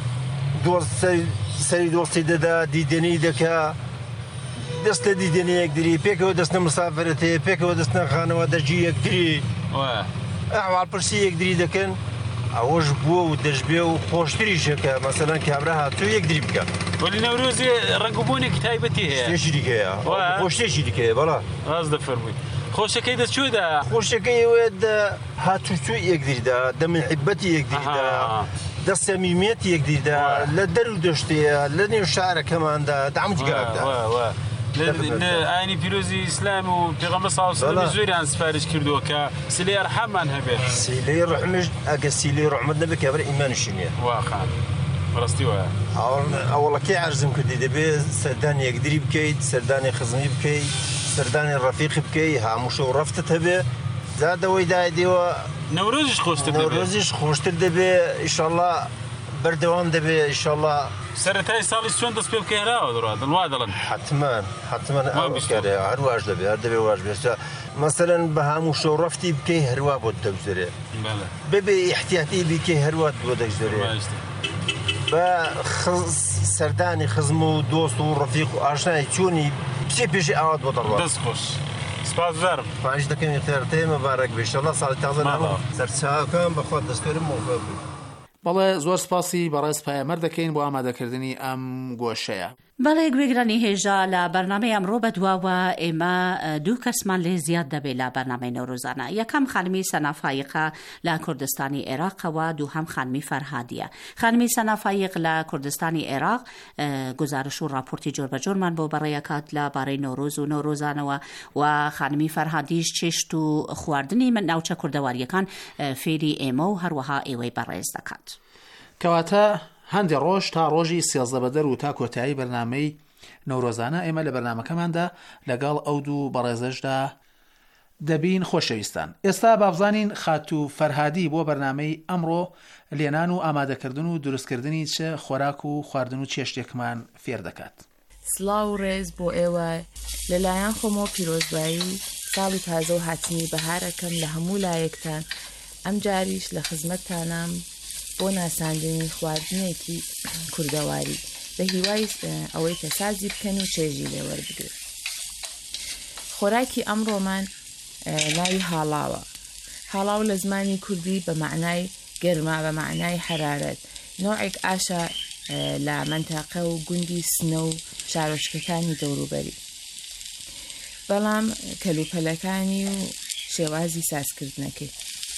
سەری دۆستی دەدا دیدنی دەکا دەست لە دیدنی یەکدری پێکەوە دەستنە مسافرەت هەیە پێکەوە دەستنە خانەوە دەرجی یەکدری ئەحواڵ پرسی یەکدری دەکەن ئەوەش بووە و دەشبێ و خۆشتریشەکە مەسەلەن کابرا هاتوو یەکدری بکە وەلی نەورۆزێ ڕەنگبوونێکی تایبەتی هەیە شتێکی دیکەیە خۆشتێکی دیکەیە بەڵا ڕاست دەفەرمووی خۆشەکەی دەچوودا خۆشەکەی ئەوێ هاتوچوو یەکدریدا دەمنحیبەتی یەکدریدا دە سەمیمێتی یەکدریدا لە دەر و دەشتەیە لە نێو شارەکەماندا دامجگەرەکدا ئاینی پیرۆزی ئیسلام و پێغەمبەر صلی الله علیه و سلم زۆریان سپارش کردووە کە سیلەی ئەرحەممان هەبێت سیلەی ڕەحمش ئەگە سیلەی ڕەحمت نەبێت کابرا ئیمانیشی نییە واقعا ڕاستی وایە ئەوڵەکەی عەرزم کردی دەبێت سەردانی یەکدری بکەیت سەردانی خزمی بکەیت سەردانی ڕەفیقی بکەیت هەمووشە و ڕەفتت هەبێ زادەوەی دایدەوە نەورۆزیش خۆشتر نەورۆزیش خۆشتر دەبێ ئینشەڵڵا بەردەوام دەبێ ئینشەڵڵا سەرەتای ساڵی چۆن دەست پێ بکەیراوە دڕوا دڵوا دەڵن حتمان حتمان هەروواش دەبێ هەر دەبێ واش بێت مەسەلەن بە هەموو شەو ڕەفتی بکەی هەروە بۆ دەگوزێرێ ببێ ئیحتیاتی بیکەی هەروات بۆ دەگوزێرێ بە سەردانی خزم و دۆست و ڕەفیق و ئاشنای چۆنی پێ پێشی ئاوات بۆ دەڕوا دەست خۆش سپاسگوزارم خواهش دەکەم خێرتەیە مەبارەک بێ ئینشەڵڵا ساڵی تازە نامەوە سەرچاوەکەم بەخوا دەستێرم موفق بێ بەڵێ زۆر سپاسی بەڕێز پایەمەر دەکەین بۆ ئامادەکردنی ئەم گۆشەیە بەڵێ گوێگرانی هێژا لە بەرنامەی ئەمڕۆ بەدواوە ئێمە دوو کەسمان لێ زیاد دەبێت لە بەرنامەی نەورۆزانە. یەکەم خانمی سەنافایقە لە کوردستانی عێراقەوە، دووهەم خانمی فەرهادیە. خانمی سەنافایق لە کوردستانی عێراق گزارش و راپۆرتی جۆربەجۆرمان بۆ بەڕێیەکات لە بارەی نۆرۆز و نۆرۆزانەوە، و خانمی فەرهادیش چێشت و خواردنی من ناوچە کوردەواریەکان فێری ئێمە و هەروەها ئێوەی بەڕێز دەکات. کەواتە هەندێک ڕۆژ تا ڕۆژی سێزدە بەدەر و تا کۆتایی بەرنامەی نەورۆزانە ئێمە لە بەرنامەکەماندا لەگەڵ ئەو دوو بەڕێزەشدا دەبین. خۆشەویستان، ئێستا بابزانین خاتوو فەرهادی بۆ بەرنامەی ئەمڕۆ لێنان و ئامادەکردن و دروستکردنی چ خۆراک و خواردن و چێشتێکمان فێر دەکات. سڵاو و ڕێز بۆ ئێوە لەلایەن خۆمەوە پیرۆزبایی ساڵی تازە و هاتنی بەهارەکەم لە هەموو لایەکتان. ئەم جاریش لە خزمەتتانم بۆ ناساندنی خواردنێکی کوردەواری بە هیوای ئەوەی کە سازی بکەن و چێژی لێوەربگرن. خۆراکی ئەمڕۆمان ناوی هاڵاوە. هاڵاو لە زمانی کوردی بە معنای گەرما، بە معنای حرارەت، نوعێک ئاشە لە منتاقە و گوندی سنە و شارۆچکەکانی دەوروبەری، بەڵام کەلوپەلەکانی و شێوازی سازکردنەکەی.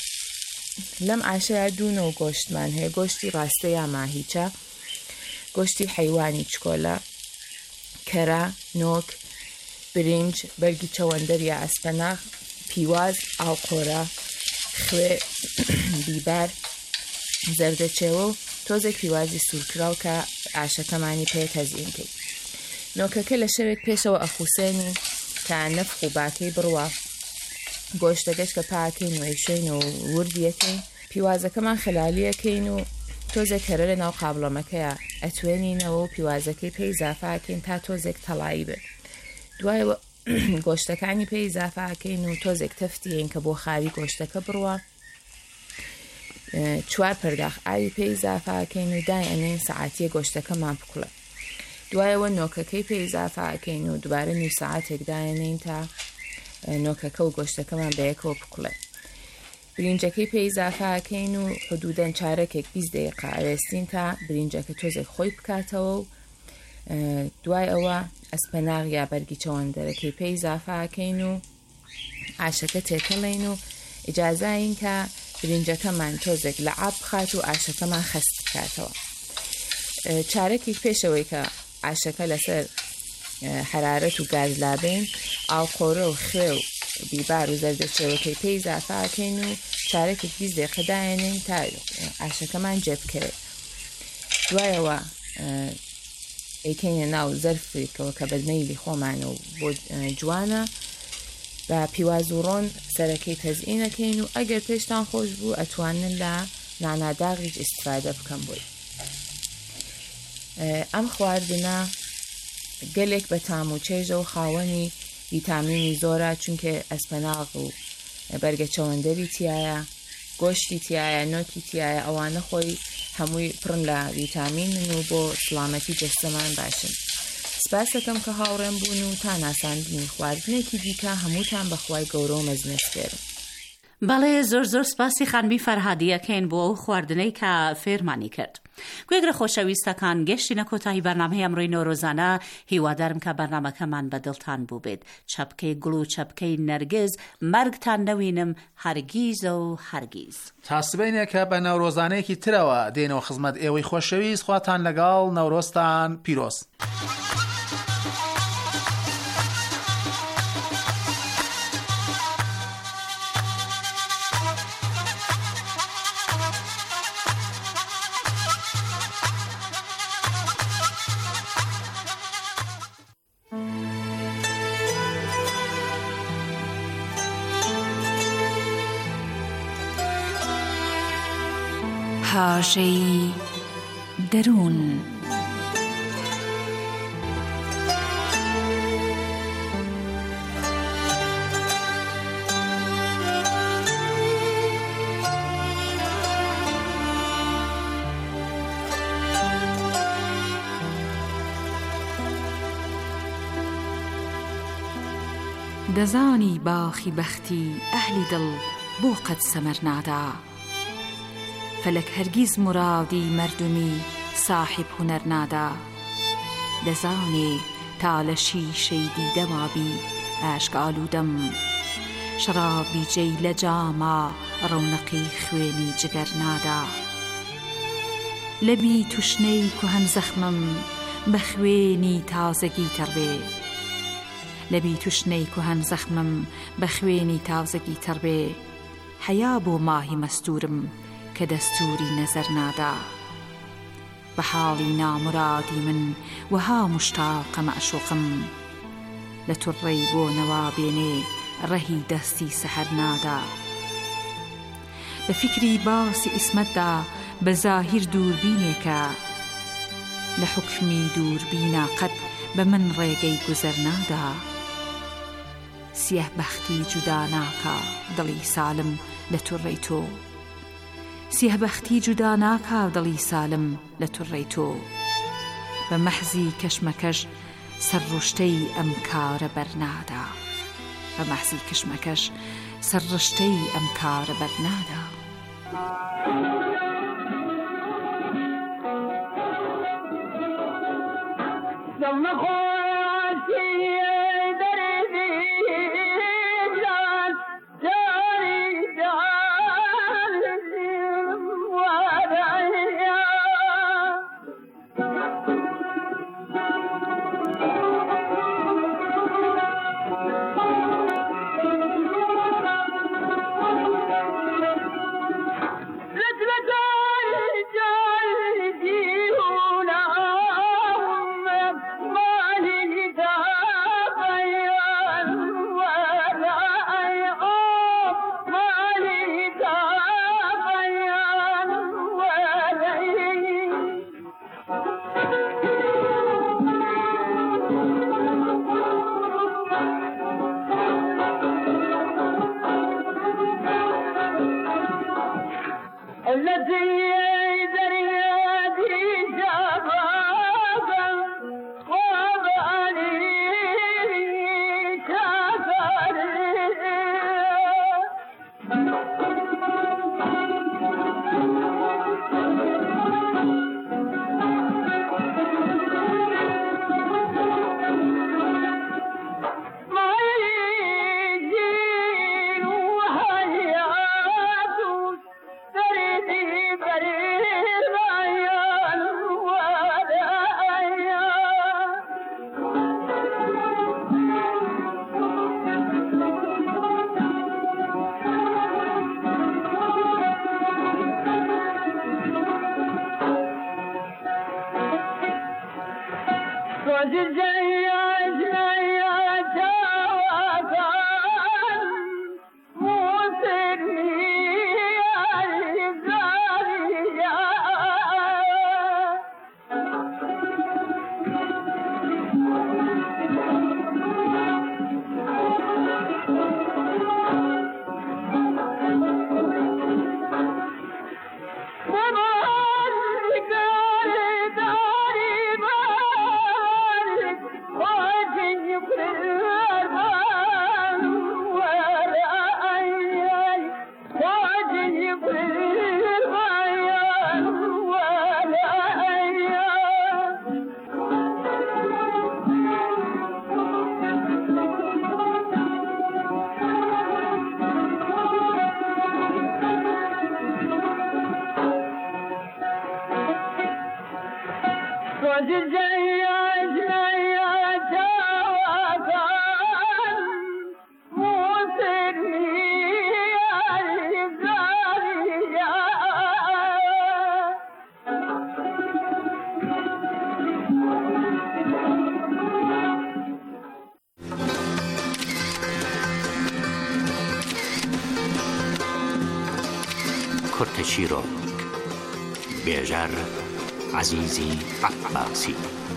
لەم ئاشەیە دوو نەوە گۆشتمان هەیە: گۆشتی ڕاستە یا ماهیچە، گۆشتی حەیوانی چکۆلە، کەرە، نۆک، برنج، بەرگی چەوەندەر یا ئەسپەناغ، پیواز، ئاوقۆرە، خوێ، بیبار، زەردەچێوە و تۆزێک پیوازی سوورکراو کە ئاشەکەمانی پێ تەزیین کرد. نۆکەکە لە شەوێک پێشەوە ئەخوسێنی تا نەفخ و باکەی بڕوە، گۆشتەکەش کە پاکەین و ئەیشۆین و وردیەکەین، پیوازەکەمان خلالیەکەین و تۆزێک کەرە لە ناو قابڵەمەکەیە ئەتوێنینەوە و پیوازەکەی پێی زافاکەین تا تۆزێک تەڵایی بێت. دوایەوە گۆشتەکانی پێی زافاکەین و تۆزێک تەفتیین کە بۆ خاوی گۆشتەکە بڕوە، چوار پەرداخ ئاوی پێی زافاکەین و دای ئەنێن سەعاتیە گۆشتەکەمان بکوڵە. دوایەوە نۆکەکەی پێی زافاکەین و دووبارە نیو سەعاتێک دایەنین تا نۆکەکە و گۆشتەکەمان بەیەکەوە بکوڵێ. برینجەکەی پێی زافاکەین و حدودەن چارەکێک بیست دقیقە ئەوێستین تا برینجەکە تۆزێک خۆی بکاتەوە و دوای ئەوە ئەسپەناغ یا بەرگی چەوەندەرەکەی پێی زافاکەین و ئاشەکە تێکەڵین و ئیجازاین کە برینجەکەمان تۆزێک لە ئاب بخات و ئاشەکەمان خەست بکاتەوە. چارەکی پێشەوەی کە ئاشەکە لەسەر حرارەت و گاز لابین، ئاوقۆرە و خوێ و بیبار و زەردەچێوەکەی پێی زافاکەین و چارەکێک بیست دقیقە دایەنین تا ئاشەکەمان جێبکەوێت. دوایەوە ئەیکەینە ناو زەرفێکەوە کە بەدمەیلی خۆمانە و بۆ جوانە، بە پیواز و ڕۆن سەرەکەی تەزئینەکەین و ئەگەر پێشتان خۆش بوو ئەتوانن لە ناناداغیش ئیستفادە بکەم بۆی. ئەم خواردنە گەلێک بە تام و چێژە و خاوەنی ڤیتامینی زۆرە، چونکە ئەسپەناغ و بەرگە چەوەندەری تایە، گۆشتی تایە، نۆکی تایە، ئەوانە خۆی هەمووی پڕن لە ڤیتامینن و بۆ سڵامەتی جەستەمان باشن. سپاس دەکەم کە هاوڕێم بوون و تا ناساندنی خواردنێکی دیکە هەمووتان بەخوای گەورە و مەزنەسپێرم. بەڵێ زۆر زۆر سپاسی خانمی فەرهادیەکەین بۆ ئەو خواردنەی کە فێرمانی کرد. گوێگرە خۆشەویستەکان، گەشتینە کۆتایی بەرنامەی ئەمڕۆی نۆرۆزانە، هیوادارم کە بەرنامەکەمان بەدڵتان بوو بێت. چەپکەی گوڵ و چەپکەی نەرگز مەرگتان نەوینم هەرگیز و هەرگیز. تاسبینێ کە بە نەورۆزانەیەکی ترەوە دێنەوە خزمەت ئێوەی خۆشەویست، خواتان لەگەڵ نەورۆزتان پیرۆز. پاشەی دەروون. دەزانی باخی بەختی ئەهلی دڵ بۆ قەت سەمەر نادا، فەلەک هەرگیز مرادی مردمی صاحب هونەر نادا. دەزانێ تا لە شیشەی دیدەمابی ئاشک ئالوودەم شەرابی جێی لە جاما ڕەونەقی خوێنی جگەر نادا لەبی توشنەی کوهەن زەخمم بە خوێنی تازەگی تەڕبێ لەبی توشنەی کوهەن زەخمم بە خوێنی تازەگی تەڕبێ حەیا بۆ ماهی مەستورم کە دەستوری نەزەر نادا بە حاڵی نامرادی من وەها مشتاقە مەعشوقم لە توڕەی بۆ نەوا بێنێ ڕەهی دەستی سەحەر نادا بە فکری باسی ئیسمەتدا بە زاهیر دووربینێکە لە حکمی دووربینا قەت بە من ڕێگەی گوزەر نادا سیه بەختی جودا ناکا دڵی سالم لە توڕەی تۆ سیه بەختی جودا ناکا دڵی سالم لە توڕەی تۆ بە مەحزی کەشمەکەش سەرڕشتەی ئەم کارە بەرنادا بە مەحزی کەشمەکەش سەرڕشتەی ئەم کارە بەرنادا کورتچیرۆک بێژەر عەزیزی عەباسی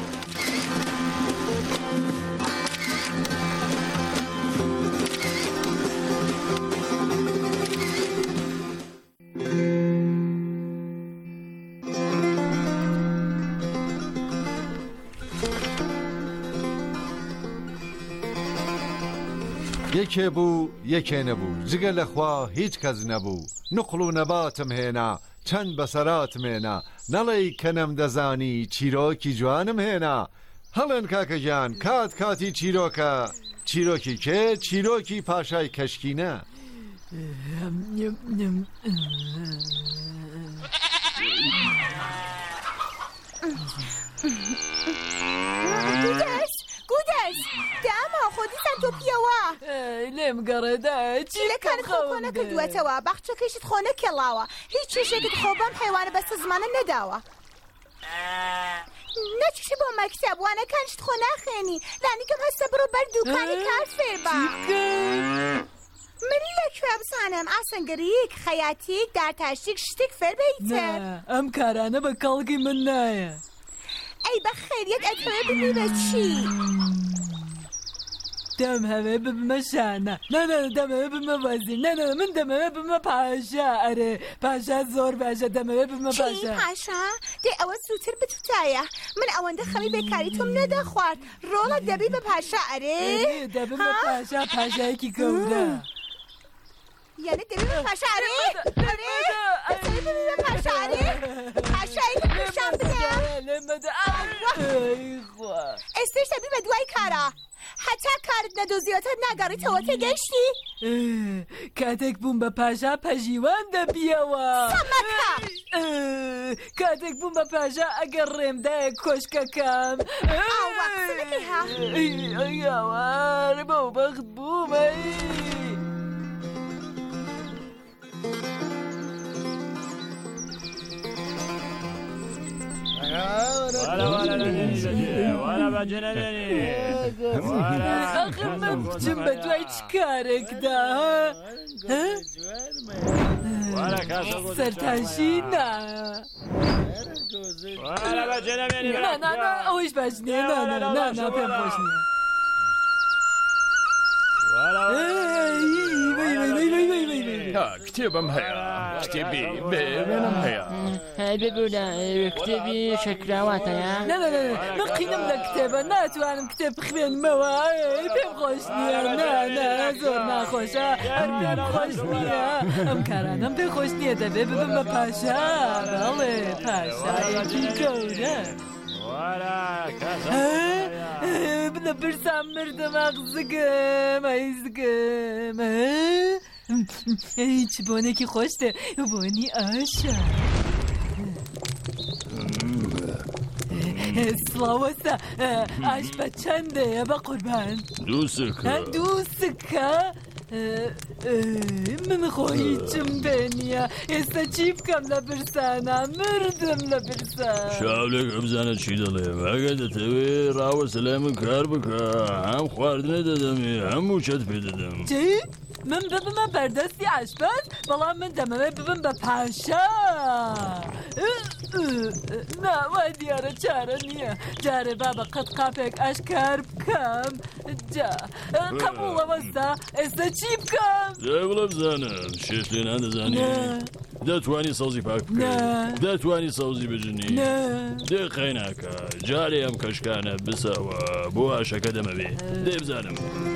یەکێ بوو یەکێ نەبوو جگە لەخوا هیچ کەس نەبوو نقڵ و نەباتم هێنا چەند بەسەراتم هێنا نەڵێی کە نەمدەزانی چیرۆکی جوانم هێنا هەڵێن کاکەگیان کات کاتی چیرۆکە چیرۆکی کێ چیرۆکی پاشای کەشکینە گودەس گودەس داما خۆ دیسان تۆ پیەوە لێم گەڕێدا چیلەکانت خۆ نەکردووەتەوە باخچەکەیشت خۆ نەکێڵاوە هیچ چێشێکت خۆ بەم حیوانە بەستە زمانە نەداوە نەچشی بۆ مەکتەبوانەکانشت خۆ ناخێنی لانیکەم هەستە بڕۆ بەر دووکانی کار فێر بە من لەکوێ بزانم ئاسەنگەریک خەیاتیک دارتاشتیک شتێک فێر بێیتر ئەم کارانە بە کەڵکی من نایە ئەی بە خێریەت ئەتەوێ ببی بە چی؟ دەم هەوێ ببمە شانە نەنە دەمەوێ بمە وەزیر نەنە من دەمەوێ بمە پاشا ئەرێ پاشا زۆر باشە دەمەوێ بمە پاشا پاشا دێ ئەوە زووتر بتوتایە من ئەوەندە خەمی بێکاری تۆم نەدا خوارد ڕۆڵە دەبی بە پاشا ئەرێ دەبمە پاشا پاشایەکی گەورە یعنی دەبی بە پاشا ئەرێ ئەرێ دەبی ببی بە پاشا ئەرێ پاشایەکی پیشان بدە ئێستش دەبی بە دوای کارە هەتا کارت نەدۆزیوەتە ناگەڕیتەوە تێگەیشتی کاتێک بووم بە پاشا پەژیوان دەبیەوە سەمەکە کاتێک بووم بە پاشا ئەگەر ڕێمدایە کۆشکەکەم ئاوەقسنەکەی ها ئەیاوار بەو بەخت بوومە ئەخر من بچم بە دوای چ کارێکدا سەرتاشی نا ئەوەش باش نییە نا پێم خۆش نییە کتێبم هەیە کتێبی بێنم هەیە ببوودا کتێبی شەکراواتەیە من قینم لە کتێبە ناتوانم کتێب بخوێنمەوە پێم خۆش نییە نا زۆر ناخۆشە هەر خۆش نییە ئەم کارانم پێ خۆش نییە دەبێ ببم بە پاشا بەڵێ پاشایەکی گەورە بنە برسام مردم ئەغزگم ئەیزگم هیچ بۆنێکی خۆشتە بۆنی ئاشە سڵاوەسە ئاش بە چەندەیە بە قوربان دوو سکە دوو سکە من خۆی چم بێنیە ئێستا چی بکەم لە برسانە مردم لە برسان شاولێک ئەبزانە چی دەڵێم ئەگە دەتەوێ ڕاوەسە لای من کار بکە هەم خواردنە دەدەمێ هەموو چەت پێ دەدەم چی؟ من ببمە بەردەستی ئاشپەز بەڵام من دەمەوێت ببم بە پاشا ناوای دیارە چارە نییە جارێ با بە قەت قاپێک ئاشکار بکەم جا قبوڵە وەستا ئێستا چی بکەم؟ دای بڵە بزانم شێش لێ نادەزانی دەتوانی سەوزی پاک بکەی دەتوانی سەوزی بژنی دێقەی ناکە جارێ ئەم کەشکانە بسەوە بۆ ئاشەکە دەمەوێ دێ بزانم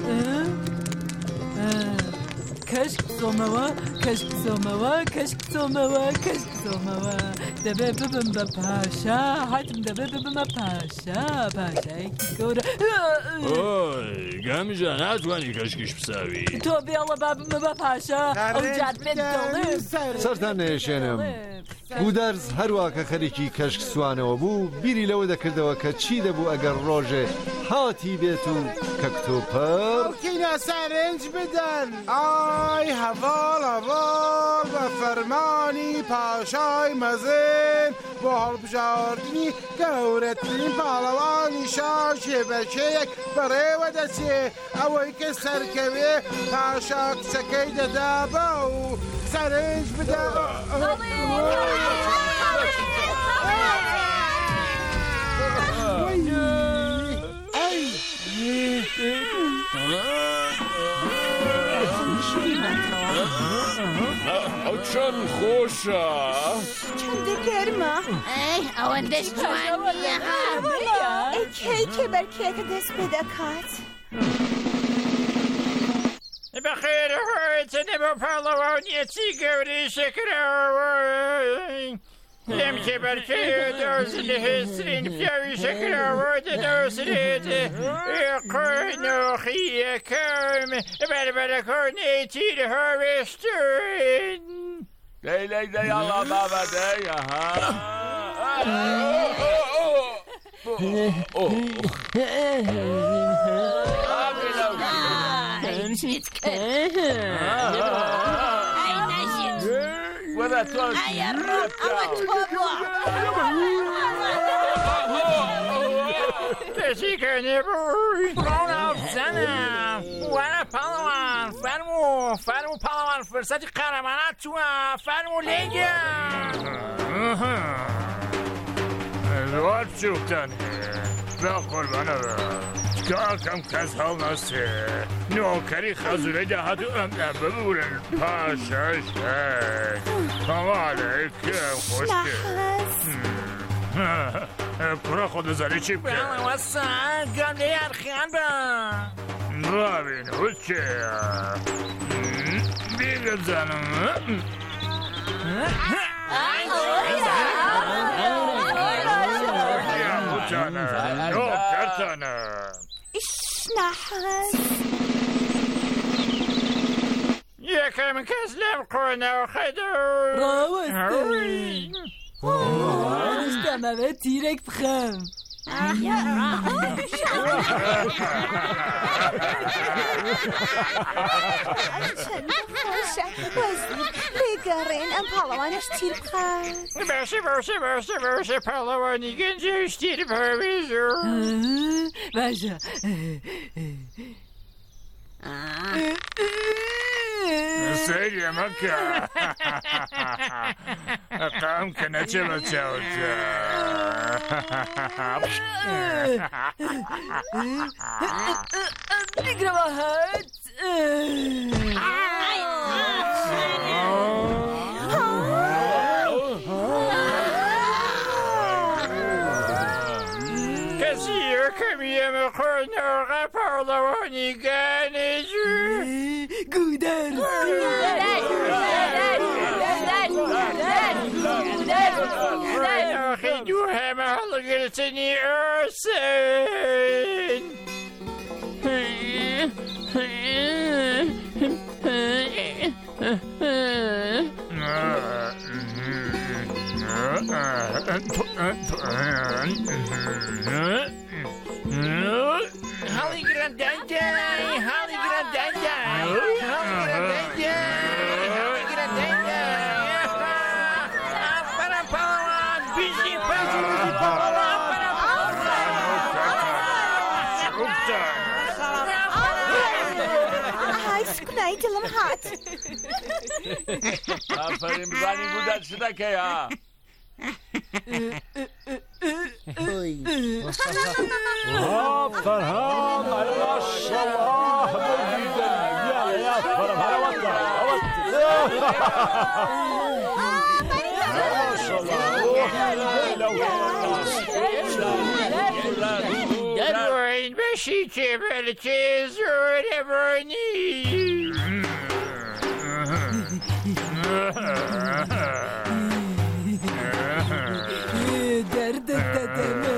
کەشک بسۆمەوە کەشک بسۆمەوە کەشک بسۆمەوە کەشک بسۆمەوە دەبێ ببم بە پاشا هاتم دەبێ ببمە پاشا پاشایەکی گەورە ئۆی گامیجان ناتوانی کەشکیش بساوی تۆ بێڵە با بمە بە پاشا ئەو جار پێت دەڵێم سەرتان نەیەشێنم گودەرز هەروە کە خەریکی کەشک سوانەوە بوو بیری لەوە دەکردەوە کە چی دەبوو ئەگەر ڕۆژێ هاتی بێت و کەکتۆپەر کینە سەرنج بدەن ئای هەڤاڵ هەڤاڵ بە فەرمانی پاشای مەزن بۆ هەڵبژاردننی گەورەترین پاڵەوانی شار شێبەکەیەک بەڕێوە دەچێ ئەوەی کە سەرکەوێ پاشا کچەکەی دەدا بە و سەرنج بدە ئەو چەند خۆشە چەندە گەرمە ئەوەندەش جوان نییە ئەی کەی کێ بەرکێکە دەست پێ دەکات بەخێرە هۆی چەندە بە پاڵەوانیەتی گەورەی شەکراوە لێم کێبەرکێ دەرز لە هێزترین پیاوی شەکراوە دەدەوسرێت قۆنۆخی یەکەم بەربەرەکۆنەی تیر هەوێشتن دەی لەی دەی ئەڵا بابە دەی ئەها ولا توش تشيكني بوي رونا بزنم وانا پالوان فرمو فرمو پالوان فرصتی قهرمانات تو فرمو لیگا الواد شوفتني لا قربانه چکار کم کس ها نسته نوکری خزوره ده هاتو امده ببورن پاشش سلام علیکم خوشگه پرا خود زنی چی بکن بله واسه گنده ارخیان با ببین خوچه بیگم زنم خوچانه نوکرتانه نحس یکم کس لم قونه و خدو راوسته دشتمه تیرک بخم چند خوشه وزیر بگرین ام پالوانش تیر بخست باشه باشه باشه باشه پالوانی گنجش تیر بخویزو باشه سيدي مكة قام كنا شبه شوتا نقرأ هات كثير كمية مخونة وغفالواني كانجو قدر خدوها محل قلتني أرسل Holly Grandanda, Holly Grandanda, Holly Grandanda, Holly Grandanda. Para Palawan, busy busy Palawan, para هاي سكناي دلم هات آفرین بزنی بودت شده که یا فرهام ما شاء الله يا يا فرهام دروين بشي كبر تزور برني درد ددمه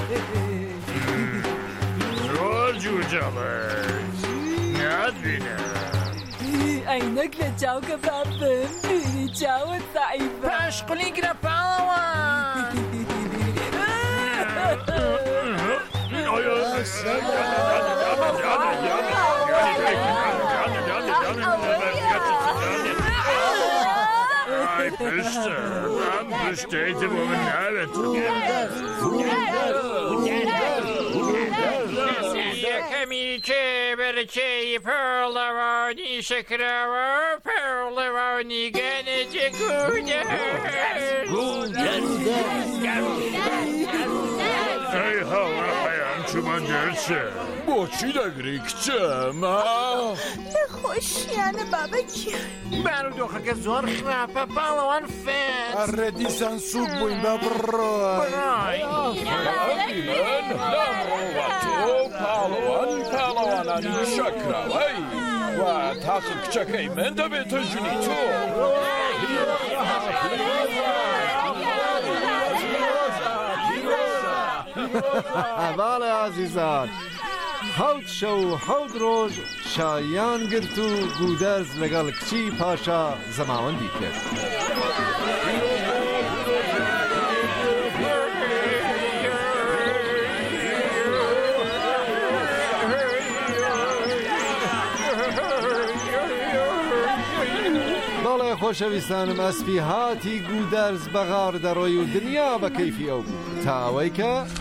زور جوجالش ناد بینه عينك لجاو كبابن بيني جاو ضعيفة باشقلي قرا باوان Ay püştü, ben püşteydim o evet. Yakami keberçe perlavani şekrava perlavani genece güder. Ey hava hayan çuman derse. Boçi da grikçem ha. Ne خوشیانه بابا کی بارودۆخە کە زۆر خراپە پاڵەوان فێن ئەڕێدیسان سووک بووین بە بڕۆی پاڵەوانی پاڵەوانانی شەکراوەی و تاقم کچەکەی من دەبێتە ژنی تۆ باڵێ ئازیزان حەوت شەو حەوت ڕۆژ شایان گرت و گودەرز لەگەڵ کچی پاشا زەماوەندی کرد. بەڵێ خۆشەویستانم ئەسپی هاتی گودەرز بەغار دەڕۆی و دنیا بە کەیفی ئەو بوو تاوەی کە